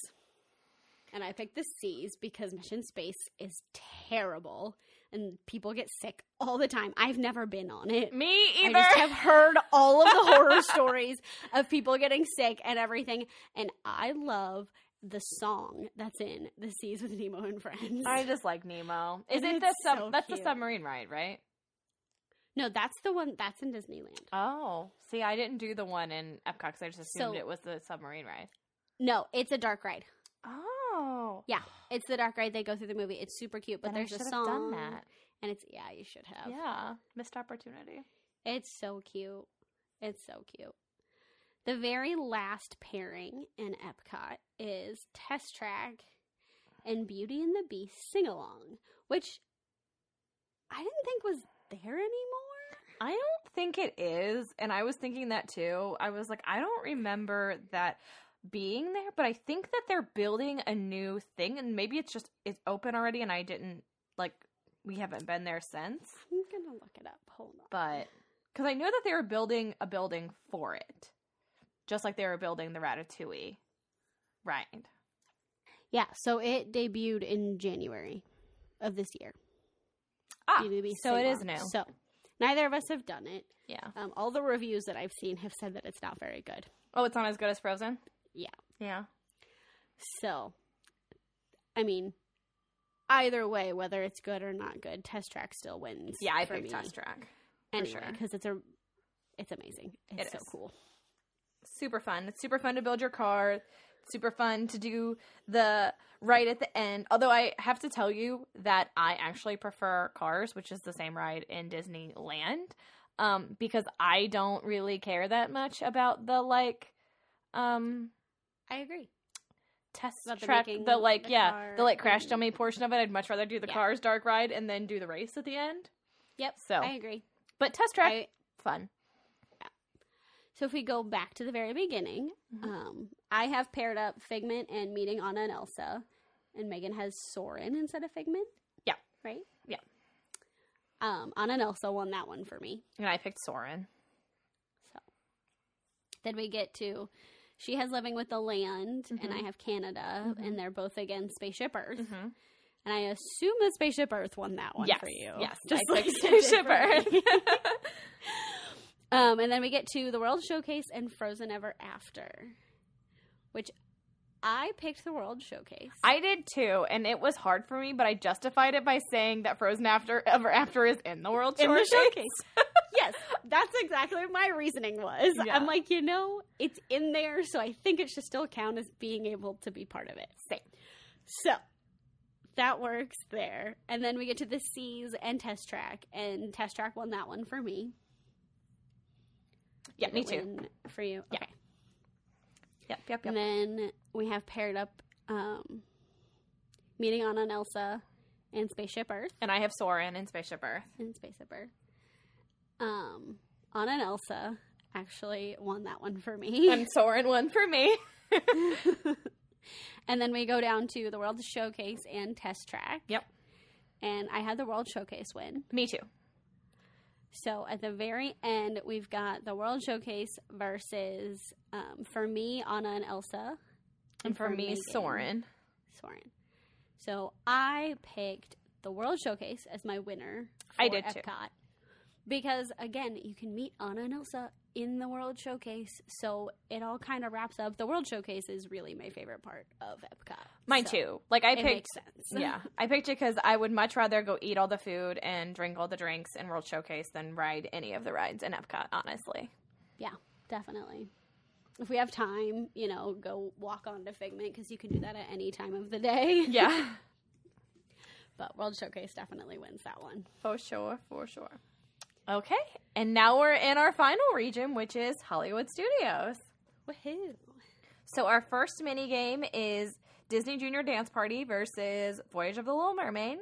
And I picked The Seas because Mission Space is terrible and people get sick all the time. I've never been on it. Me either. I just have heard all of the horror stories of people getting sick and everything. And I love the song that's in The Seas with Nemo and Friends. I just like Nemo. Is And it it's so that's the cute. submarine ride, right? No, that's the one that's in Disneyland. Oh, see, I didn't do the one in Epcot because I just assumed So- it was the submarine ride. No, it's a dark ride. Oh, Yeah, it's the dark ride they go through the movie. It's super cute, but then I there's a should have song. done that. And it's, yeah, you should have. Yeah, missed opportunity. It's so cute. It's so cute. The very last pairing in Epcot is Test Track and Beauty and the Beast Sing Along, which I didn't think was there anymore. I don't think it is, and I was thinking that too. I was like, I don't remember that being there, but I think that they're building a new thing, and maybe it's open already, and I didn't, like, we haven't been there since. I'm gonna look it up. Hold on. But, because I know that they were building a building for it, just like they were building the Ratatouille ride. Yeah, so it debuted in January of this year. Ah, Beauty and the Beast so Sing it is Along. new. So neither of us have done it. Yeah. All the reviews that I've seen have said that it's not very good. Oh, it's not as good as Frozen? Yeah. Yeah. So, I mean, either way, whether it's good or not good, Test Track still wins. Yeah, I for picked me. Test Track. Anyway, sure. because it's amazing. It's It so is. cool. Super fun. It's super fun to build your car. Super fun to do the ride at the end. Although I have to tell you that I actually prefer Cars, which is the same ride in Disneyland, because I don't really care that much about the I agree. test About the track, making the the car crash and- dummy portion of it. I'd much rather do the Yeah. Cars dark ride and then do the race at the end. Yep. So, I agree. but test track, fun. So if we go back to the very beginning, I have paired up Figment and Meeting Anna and Elsa, and Megan has Soren instead of Figment. Yeah. Right? Yeah. Anna and Elsa won that one for me. And I picked Soren. So then we get to she has Living with the Land, and I have Canada, and they're both against Spaceship Earth. Mm-hmm. And I assume that Spaceship Earth won that one Yes. for you. Yes. Just I like picked it did Spaceship for Earth. me. And then we get to the World Showcase and Frozen Ever After, which I picked the World Showcase. I did too, and it was hard for me, but I justified it by saying that Frozen Ever After is in the World In the Showcase. Yes, that's exactly what my reasoning was. Yeah. I'm like, it's in there, so I think it should still count as being able to be part of it. Same. So that works there. And then we get to the Seas and Test Track, and Test Track won that one for me. Yeah, Did me it too. win for you? Yeah. Okay. Yep. And then we have paired up Meeting Anna and Elsa and Spaceship Earth. And I have Soren in Spaceship Earth. And Spaceship Earth. Anna and Elsa actually won that one for me. And Soren won for me. And then we go down to the World Showcase and Test Track. Yep. And I had the World Showcase win. Me too. So at the very end, we've got the World Showcase versus, for me, Anna and Elsa. And for me, Megan, Soren. Soren. So I picked the World Showcase as my winner for I did Epcot. too. Because, again, you can meet Anna and Elsa in the World Showcase. So it all kind of wraps up. The World Showcase is really my favorite part of Epcot. Mine So too. Like, I it picked... makes sense. Yeah, I picked it because I would much rather go eat all the food and drink all the drinks in World Showcase than ride any of the rides in Epcot, honestly. Yeah, definitely. If we have time, go walk on to Figment because you can do that at any time of the day. Yeah. But World Showcase definitely wins that one. For sure, for sure. Okay, and now we're in our final region, which is Hollywood Studios. Woohoo! So our first mini game is Disney Junior Dance Party versus Voyage of the Little Mermaid.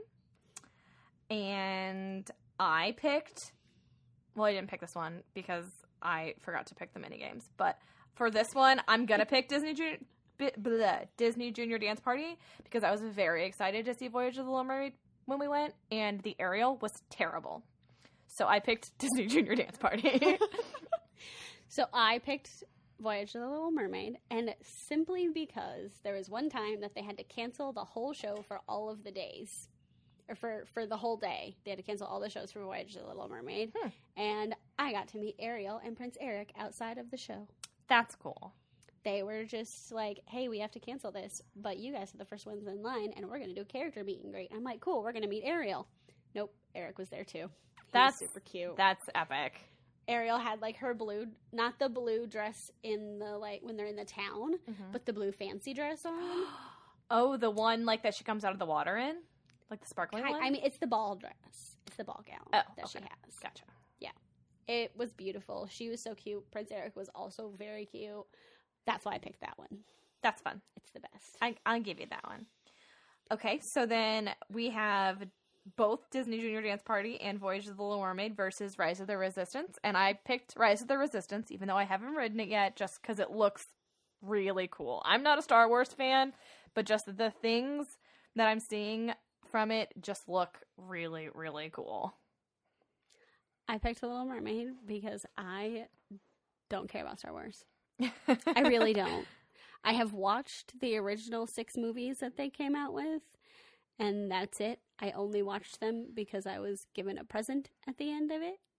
And I picked... Well, I didn't pick this one because I forgot to pick the mini games. But for this one, I'm going to pick Disney Junior Dance Party because I was very excited to see Voyage of the Little Mermaid when we went, and the Ariel was terrible. So I picked Disney Junior Dance Party. So I picked Voyage of the Little Mermaid, and simply because there was one time that they had to cancel the whole show for all of the days. Or for the whole day. They had to cancel all the shows for Voyage of the Little Mermaid. And I got to meet Ariel and Prince Eric outside of the show. That's cool. They were just like, hey, we have to cancel this, but you guys are the first ones in line, and we're going to do a character meet and greet. I'm like, cool, we're going to meet Ariel. Nope, Eric was there too. That's super cute. That's epic. Ariel had like her blue, not the blue dress in the when they're in the town, but the blue fancy dress on. Oh, the one like that she comes out of the water in? Like the sparkling one? I mean, it's the ball dress. It's the ball gown that she has. Gotcha. Yeah. It was beautiful. She was so cute. Prince Eric was also very cute. That's why I picked that one. That's fun. It's the best. I'll give you that one. Okay, so then we have both Disney Junior Dance Party and Voyage of the Little Mermaid versus Rise of the Resistance. And I picked Rise of the Resistance, even though I haven't ridden it yet, just because it looks really cool. I'm not a Star Wars fan, but just the things that I'm seeing from it just look really, really cool. I picked The Little Mermaid because I don't care about Star Wars. I really don't. I have watched the original 6 movies that they came out with, and that's it. I only watched them because I was given a present at the end of it.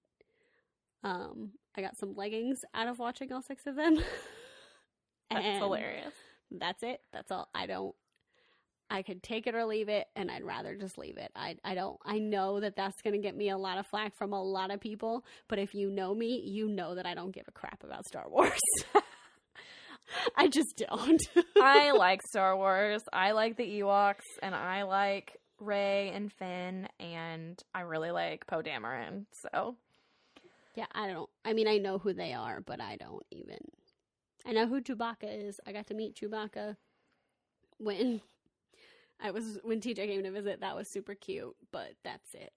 I got some leggings out of watching all 6 of them. That's hilarious. That's it. That's all. I could take it or leave it, and I'd rather just leave it. I know that that's going to get me a lot of flack from a lot of people, but if you know me, you know that I don't give a crap about Star Wars. I just don't. I like Star Wars. I like the Ewoks, and I like Rey and Finn, and I really like Poe Dameron, so. Yeah, I know who they are, but I don't even. I know who Chewbacca is. I got to meet Chewbacca when TJ came to visit. That was super cute, but that's it.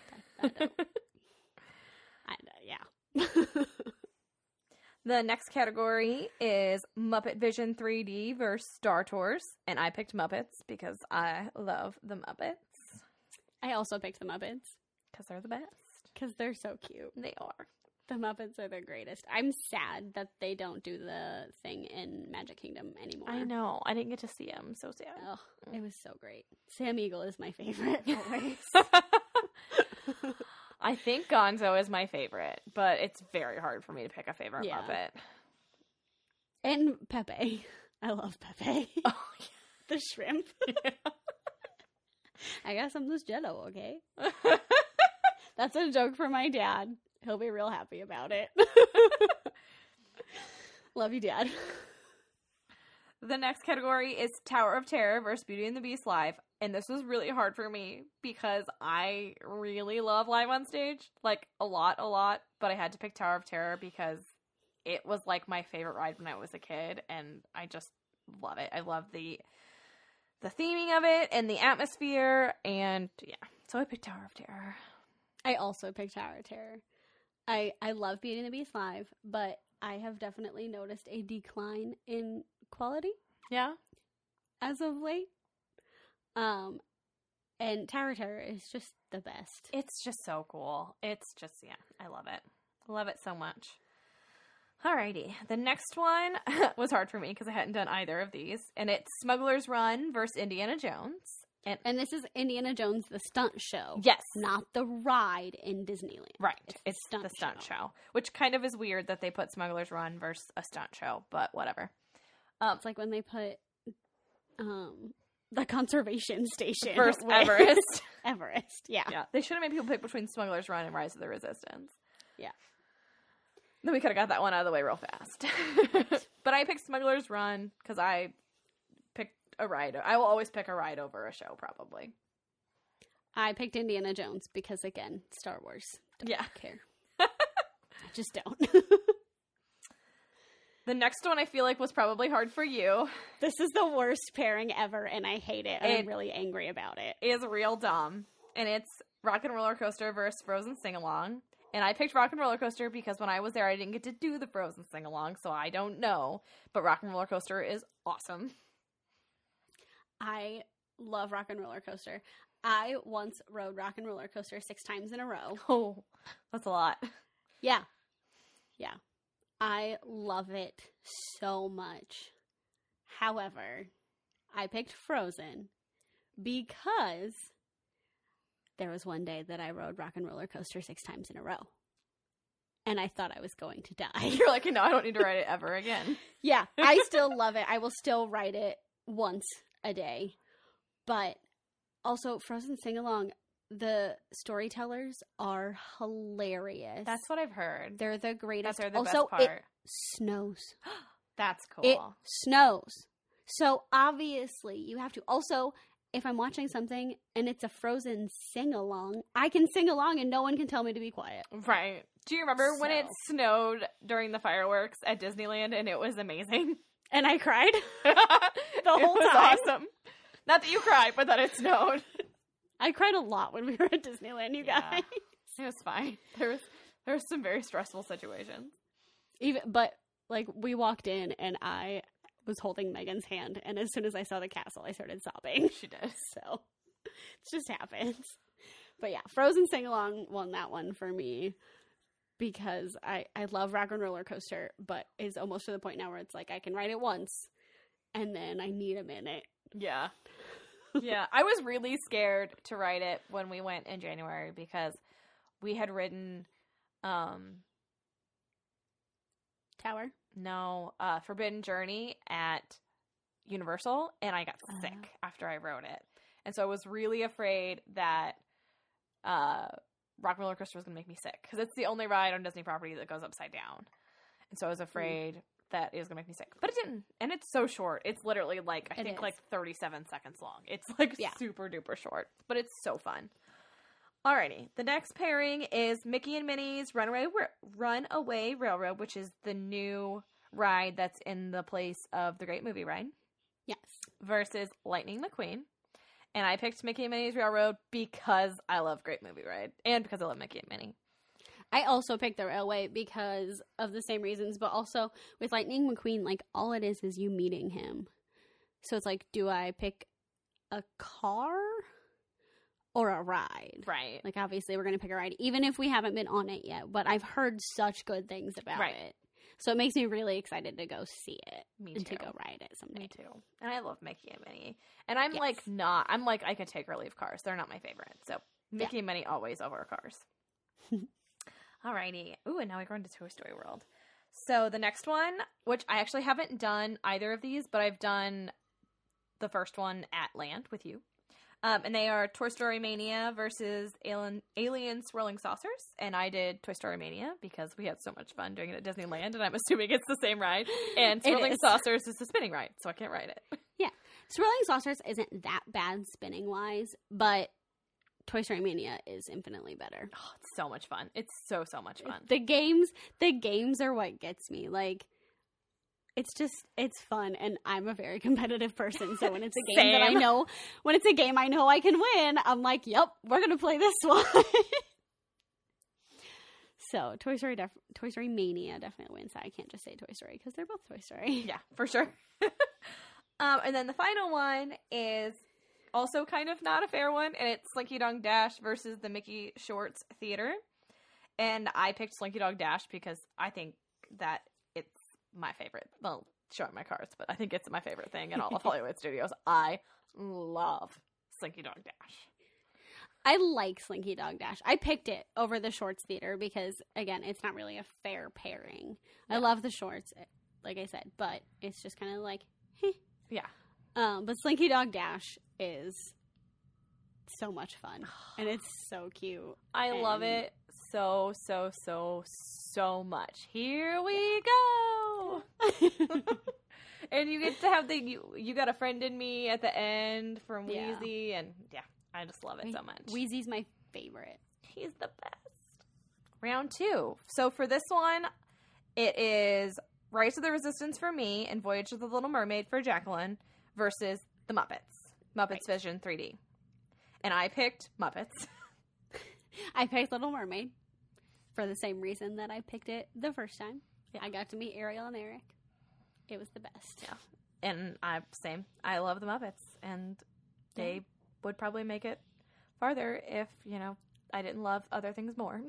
Yeah. The next category is Muppet Vision 3D versus Star Tours, and I picked Muppets because I love the Muppets. I also picked the Muppets. Because they're the best. Because they're so cute. They are. The Muppets are the greatest. I'm sad that they don't do the thing in Magic Kingdom anymore. I know. I didn't get to see them. So sad. Oh, it was so great. Sam Eagle is my favorite always. I think Gonzo is my favorite, but it's very hard for me to pick a favorite Muppet. And Pepe. I love Pepe. Oh, yeah. The shrimp. Yeah. I got some loose jello, okay? That's a joke for my dad. He'll be real happy about it. Love you, Dad. The next category is Tower of Terror versus Beauty and the Beast Live. And this was really hard for me because I really love Live on Stage. Like, a lot. But I had to pick Tower of Terror because it was, like, my favorite ride when I was a kid. And I just love it. I love the theming of it and the atmosphere. And, yeah. So I picked Tower of Terror. I also picked Tower of Terror. I love Beauty and the Beast Live, but I have definitely noticed a decline in quality. Yeah. As of late. And Tower Terror is just the best. It's just so cool. It's just, yeah, I love it. Love it so much. Alrighty. The next one was hard for me because I hadn't done either of these. And it's Smuggler's Run versus Indiana Jones. And this is Indiana Jones, the stunt show. Yes. Not the ride in Disneyland. Right. It's the stunt show. Which kind of is weird that they put Smuggler's Run versus a stunt show, but whatever. It's like when they put the conservation station versus Everest. Everest, yeah. Yeah. They should have made people pick between Smuggler's Run and Rise of the Resistance. Yeah. Then we could have got that one out of the way real fast. But I picked Smuggler's Run because I picked a ride. I will always pick a ride over a show, probably. I picked Indiana Jones because, again, Star Wars. Don't care. I just don't. The next one I feel like was probably hard for you. This is the worst pairing ever, and I hate it. And I'm really angry about it. It is real dumb. And it's Rock and Roller Coaster versus Frozen Sing-Along. And I picked Rock and Roller Coaster because when I was there, I didn't get to do the Frozen Sing-Along, so I don't know. But Rock and Roller Coaster is awesome. I love Rock and Roller Coaster. I once rode Rock and Roller Coaster 6 times in a row. Oh, that's a lot. Yeah. Yeah. I love it so much. However, I picked Frozen because there was one day that I rode Rock and Roller Coaster 6 times in a row. And I thought I was going to die. You're like, no, I don't need to ride it ever again. Yeah, I still love it. I will still ride it once a day. But also, Frozen Sing-Along, the storytellers are hilarious. That's what I've heard. They're the greatest. That's the also, best part. It snows. That's cool. It snows. So obviously you have to. Also, if I'm watching something and it's a Frozen sing-along, I can sing along and no one can tell me to be quiet. Right. Do you remember when it snowed during the fireworks at Disneyland and it was amazing? And I cried the whole It was time. awesome. Not that you cried, but that it snowed. I cried a lot when we were at Disneyland, you guys. It was fine. There was some very stressful situations. But we walked in and I was holding Megan's hand, and as soon as I saw the castle, I started sobbing. She did. So it just happens. But yeah, Frozen Sing-Along won that one for me because I love Rock and Roller Coaster, but it's almost to the point now where it's like I can ride it once and then I need a minute. Yeah. Yeah. I was really scared to ride it when we went in January because we had ridden Tower? No, Forbidden Journey at Universal, and I got sick after I rode it. And so I was really afraid that Rock and Roller Coaster was going to make me sick, because it's the only ride on Disney property that goes upside down. And so I was afraid that it was going to make me sick. But it didn't. And it's so short. It's literally I think 37 seconds long. It's super duper short, but it's so fun. Alrighty, the next pairing is Mickey and Minnie's Runaway Railroad, which is the new ride that's in the place of the Great Movie Ride. Yes. Versus Lightning McQueen. And I picked Mickey and Minnie's Railroad because I love Great Movie Ride and because I love Mickey and Minnie. I also picked the Railway because of the same reasons, but also with Lightning McQueen, all it is you meeting him. So it's do I pick a car or a ride? Right. Obviously we're going to pick a ride, even if we haven't been on it yet, but I've heard such good things about it. So it makes me really excited to go see it. Me and too. to go ride it someday. Me too. And I love Mickey and Minnie. And I'm I could take or leave Cars. They're not my favorite. So Mickey and Minnie always over Cars. Alrighty. Ooh, and now we go into Toy Story World. So the next one, which I actually haven't done either of these, but I've done the first one at Land with you. And they are Toy Story Mania versus Alien Swirling Saucers. And I did Toy Story Mania because we had so much fun doing it at Disneyland, and I'm assuming it's the same ride. And Swirling Saucers is the spinning ride, so I can't ride it. Yeah. Swirling Saucers isn't that bad spinning-wise, but Toy Story Mania is infinitely better. Oh, it's so much fun. It's so much fun. The games are what gets me. It's fun, and I'm a very competitive person, so when it's a game that I know, I can win, I'm like, yep, we're going to play this one. So, Toy Story Mania definitely wins that. I can't just say Toy Story, because they're both Toy Story. Yeah, for sure. And then the final one is also kind of not a fair one, and it's Slinky Dog Dash versus the Mickey Shorts Theater. And I picked Slinky Dog Dash because I think that it's my favorite. Well, showing my cards, but I think it's my favorite thing in all of Hollywood Studios. I love Slinky Dog Dash. I like Slinky Dog Dash. I picked it over the Shorts Theater because, again, it's not really a fair pairing. Yeah. I love the Shorts, like I said, but it's just kind of like, heh. Yeah. But Slinky Dog Dash is so much fun, and it's so cute. I love it so much. Here we go. And you get to have you got a friend in me at the end from Wheezy, and I just love it so much. Wheezy's my favorite. He's the best. Round 2. So for this one, it is Rise of the Resistance for me and Voyage of the Little Mermaid for Jacqueline versus the Muppets Vision 3D. And I picked Muppets. I picked Little Mermaid for the same reason that I picked it the first time. Yeah. I got to meet Ariel and Eric. It was the best. Yeah. And I love the Muppets, and they would probably make it farther if, I didn't love other things more.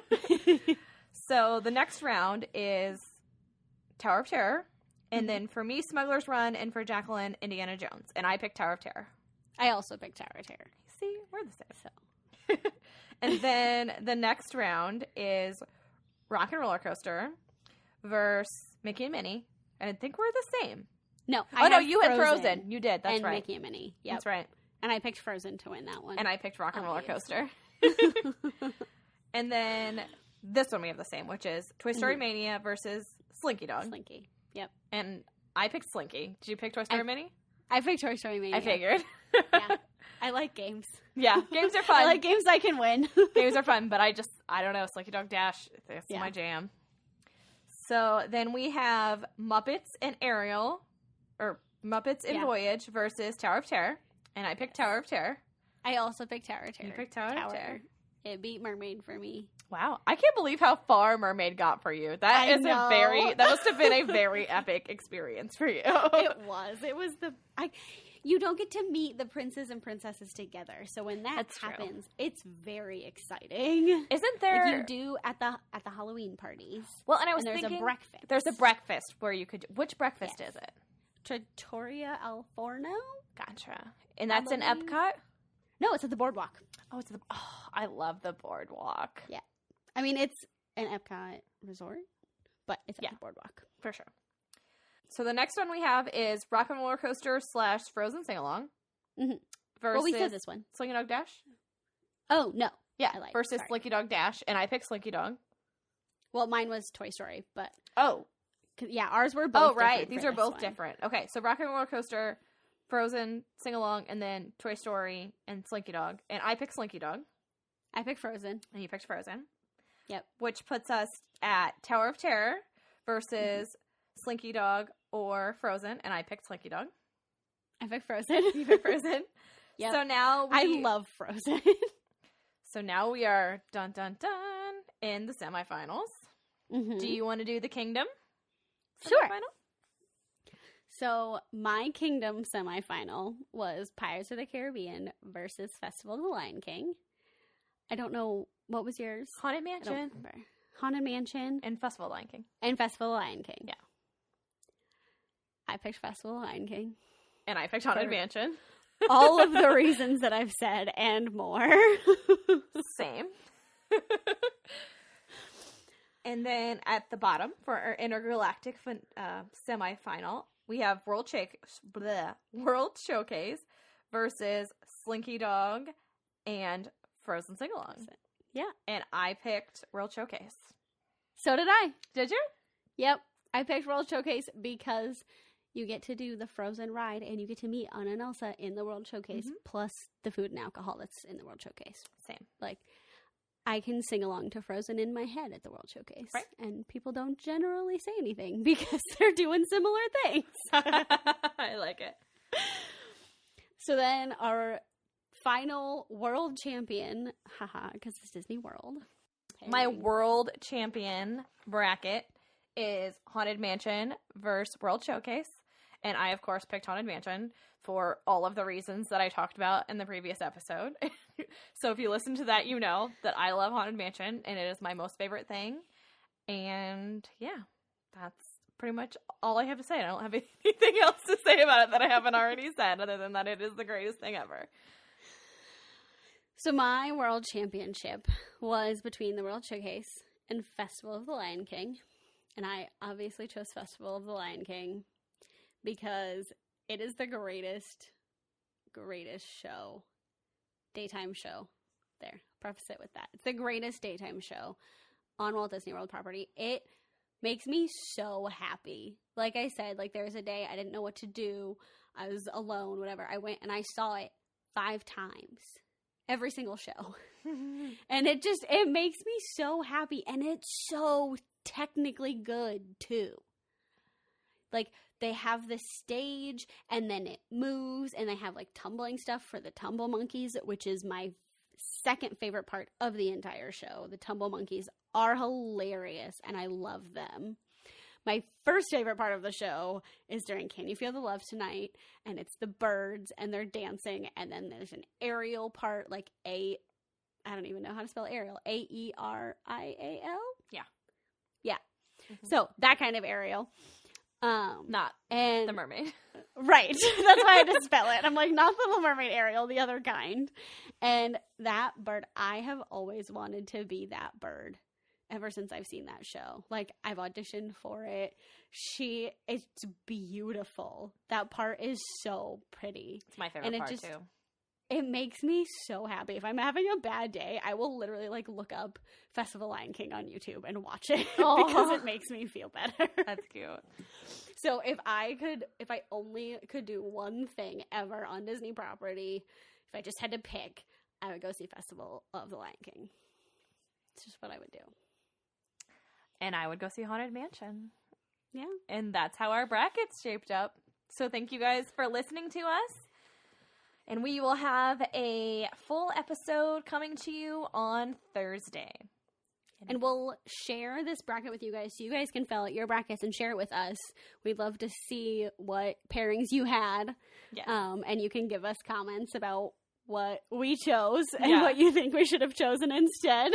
So the next round is Tower of Terror. And then for me, Smuggler's Run, and for Jacqueline, Indiana Jones. And I picked Tower of Terror. I also picked Tower of Terror. See, we're the same. So. And then the next round is Rock and Roller Coaster versus Mickey and Minnie. And I think we're the same. No. You had Frozen. You did. That's and right. Mickey and Minnie. Yep. That's right. And I picked Frozen to win that one. And I picked Rock and Roller Coaster. And then this one we have the same, which is Toy Story Mania versus Slinky Dog. Slinky. Yep. And I picked Slinky. Did you pick Toy Story Mania? I picked Toy Story Mania. I figured. Yeah. I like games. Yeah, games are fun. I like games I can win. Games are fun, but I don't know. Slinky Dog Dash, that's my jam. So then we have Muppets and Ariel, or Muppets and Voyage versus Tower of Terror. And I picked Tower of Terror. I also picked Tower of Terror. You picked Tower of Terror. It beat Mermaid for me. Wow. I can't believe how far Mermaid got for you. That must have been a very epic experience for you. It was. You don't get to meet the princes and princesses together. So when that happens, it's very exciting. Isn't there? Like you do at the Halloween parties. Well, and I was thinking there's a breakfast. There's a breakfast where you could. Which breakfast is it? Trattoria Al Forno. Gotcha. And that's in Epcot? No, it's at the Boardwalk. Oh, I love the Boardwalk. Yeah. I mean, it's an Epcot resort, but it's at the Boardwalk. For sure. So the next one we have is Rock and Roller Coaster / Frozen Sing-Along. Mm-hmm. Versus we said this one. Slinky Dog Dash? Oh, no. Yeah, versus Slinky Dog Dash, and I picked Slinky Dog. Well, mine was Toy Story, but... Oh. Yeah, ours were both different. These are both different. Okay, so Rock and Roller Coaster, Frozen, Sing-Along, and then Toy Story and Slinky Dog. And I picked Slinky Dog. I picked Frozen. And you picked Frozen. Yep. Which puts us at Tower of Terror versus Slinky Dog or Frozen. And I picked Slinky Dog. I picked Frozen. You picked Frozen. Yep. So now I love Frozen. So now we are dun in the semifinals. Mm-hmm. Do you want to do the Kingdom? Sure. So my Kingdom semifinal was Pirates of the Caribbean versus Festival of the Lion King. I don't know, what was yours? Haunted Mansion. I don't remember. Haunted Mansion. And Festival of the Lion King. And Festival of the Lion King. Yeah. I picked Festival of the Lion King. And I picked Haunted Mansion. All of the reasons that I've said and more. Same. And then at the bottom for our intergalactic semifinal, we have World Showcase versus Slinky Dog and Frozen Sing-Along. Yeah. And I picked World Showcase. So did I. Did you? Yep. I picked World Showcase because you get to do the Frozen ride and you get to meet Anna and Elsa in the World Showcase, plus the food and alcohol that's in the World Showcase. Same. Like, I can sing along to Frozen in my head at the World Showcase. Right. And people don't generally say anything because they're doing similar things. I like it. So then our final world champion, because it's Disney World. My world champion bracket is Haunted Mansion versus World Showcase. And I, of course, picked Haunted Mansion for all of the reasons that I talked about in the previous episode. So if you listen to that, you know that I love Haunted Mansion, and it is my most favorite thing. And yeah, that's pretty much all I have to say. I don't have anything else to say about it that I haven't already said, other than that it is the greatest thing ever. So my world championship was between the World Showcase and Festival of the Lion King. And I obviously chose Festival of the Lion King because it is the greatest show. Daytime show. There. Preface it with that. It's the greatest daytime show on Walt Disney World property. It makes me so happy. Like I said, like there was a day I didn't know what to do. I was alone, whatever. I went and I saw it 5 times. Every single show. And it makes me so happy. And it's so technically good, too. Like, they have the stage, and then it moves, and they have, like, tumbling stuff for the Tumble Monkeys, which is my second favorite part of the entire show. The Tumble Monkeys are hilarious, and I love them. My first favorite part of the show is during Can You Feel the Love Tonight? And it's the birds and they're dancing. And then there's an Ariel part, like I don't even know how to spell Ariel. Aerial? Yeah. Yeah. Mm-hmm. So that kind of Ariel. Not and the mermaid. Right. That's why I had to spell it. I'm like, not the Little Mermaid Ariel, the other kind. And that bird, I have always wanted to be that bird. Ever since I've seen that show. Like, I've auditioned for it. It's beautiful. That part is so pretty. It's my favorite part, too. It makes me so happy. If I'm having a bad day, I will literally, like, look up Festival Lion King on YouTube and watch it because it makes me feel better. That's cute. So if I only could do one thing ever on Disney property, if I just had to pick, I would go see Festival of the Lion King. It's just what I would do. And I would go see Haunted Mansion. Yeah. And that's how our bracket's shaped up. So thank you guys for listening to us. And we will have a full episode coming to you on Thursday. And we'll share this bracket with you guys so you guys can fill out your brackets and share it with us. We'd love to see what pairings you had. Yes. And you can give us comments about what we chose and what you think we should have chosen instead.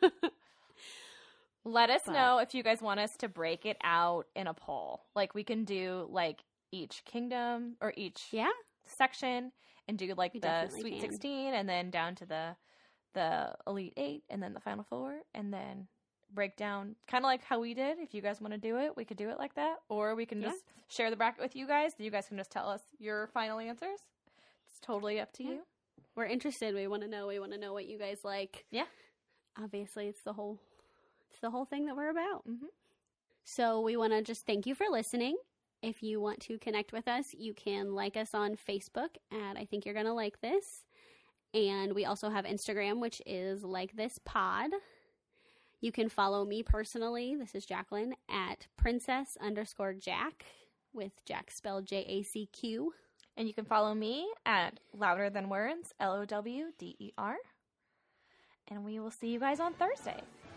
Let us know if you guys want us to break it out in a poll. Like, we can do, like, each kingdom or each section and do, like, the Sweet 16 and then down to the Elite 8 and then the Final 4 and then break down kind of like how we did. If you guys want to do it, we could do it like that. Or we can just share the bracket with you guys. You guys can just tell us your final answers. It's totally up to you. We're interested. We want to know. We want to know what you guys like. Yeah. Obviously, it's the whole thing that we're about. Mm-hmm. So we want to just thank you for listening. If you want to connect with us, you can like us on Facebook at I Think You're Gonna Like This. And we also have Instagram, which is Like This Pod. You can follow me personally. This is Jacqueline at princess_Jack with Jack spelled JACQ. And you can follow me at Louder Than Words, LOWDER. And we will see you guys on Thursday.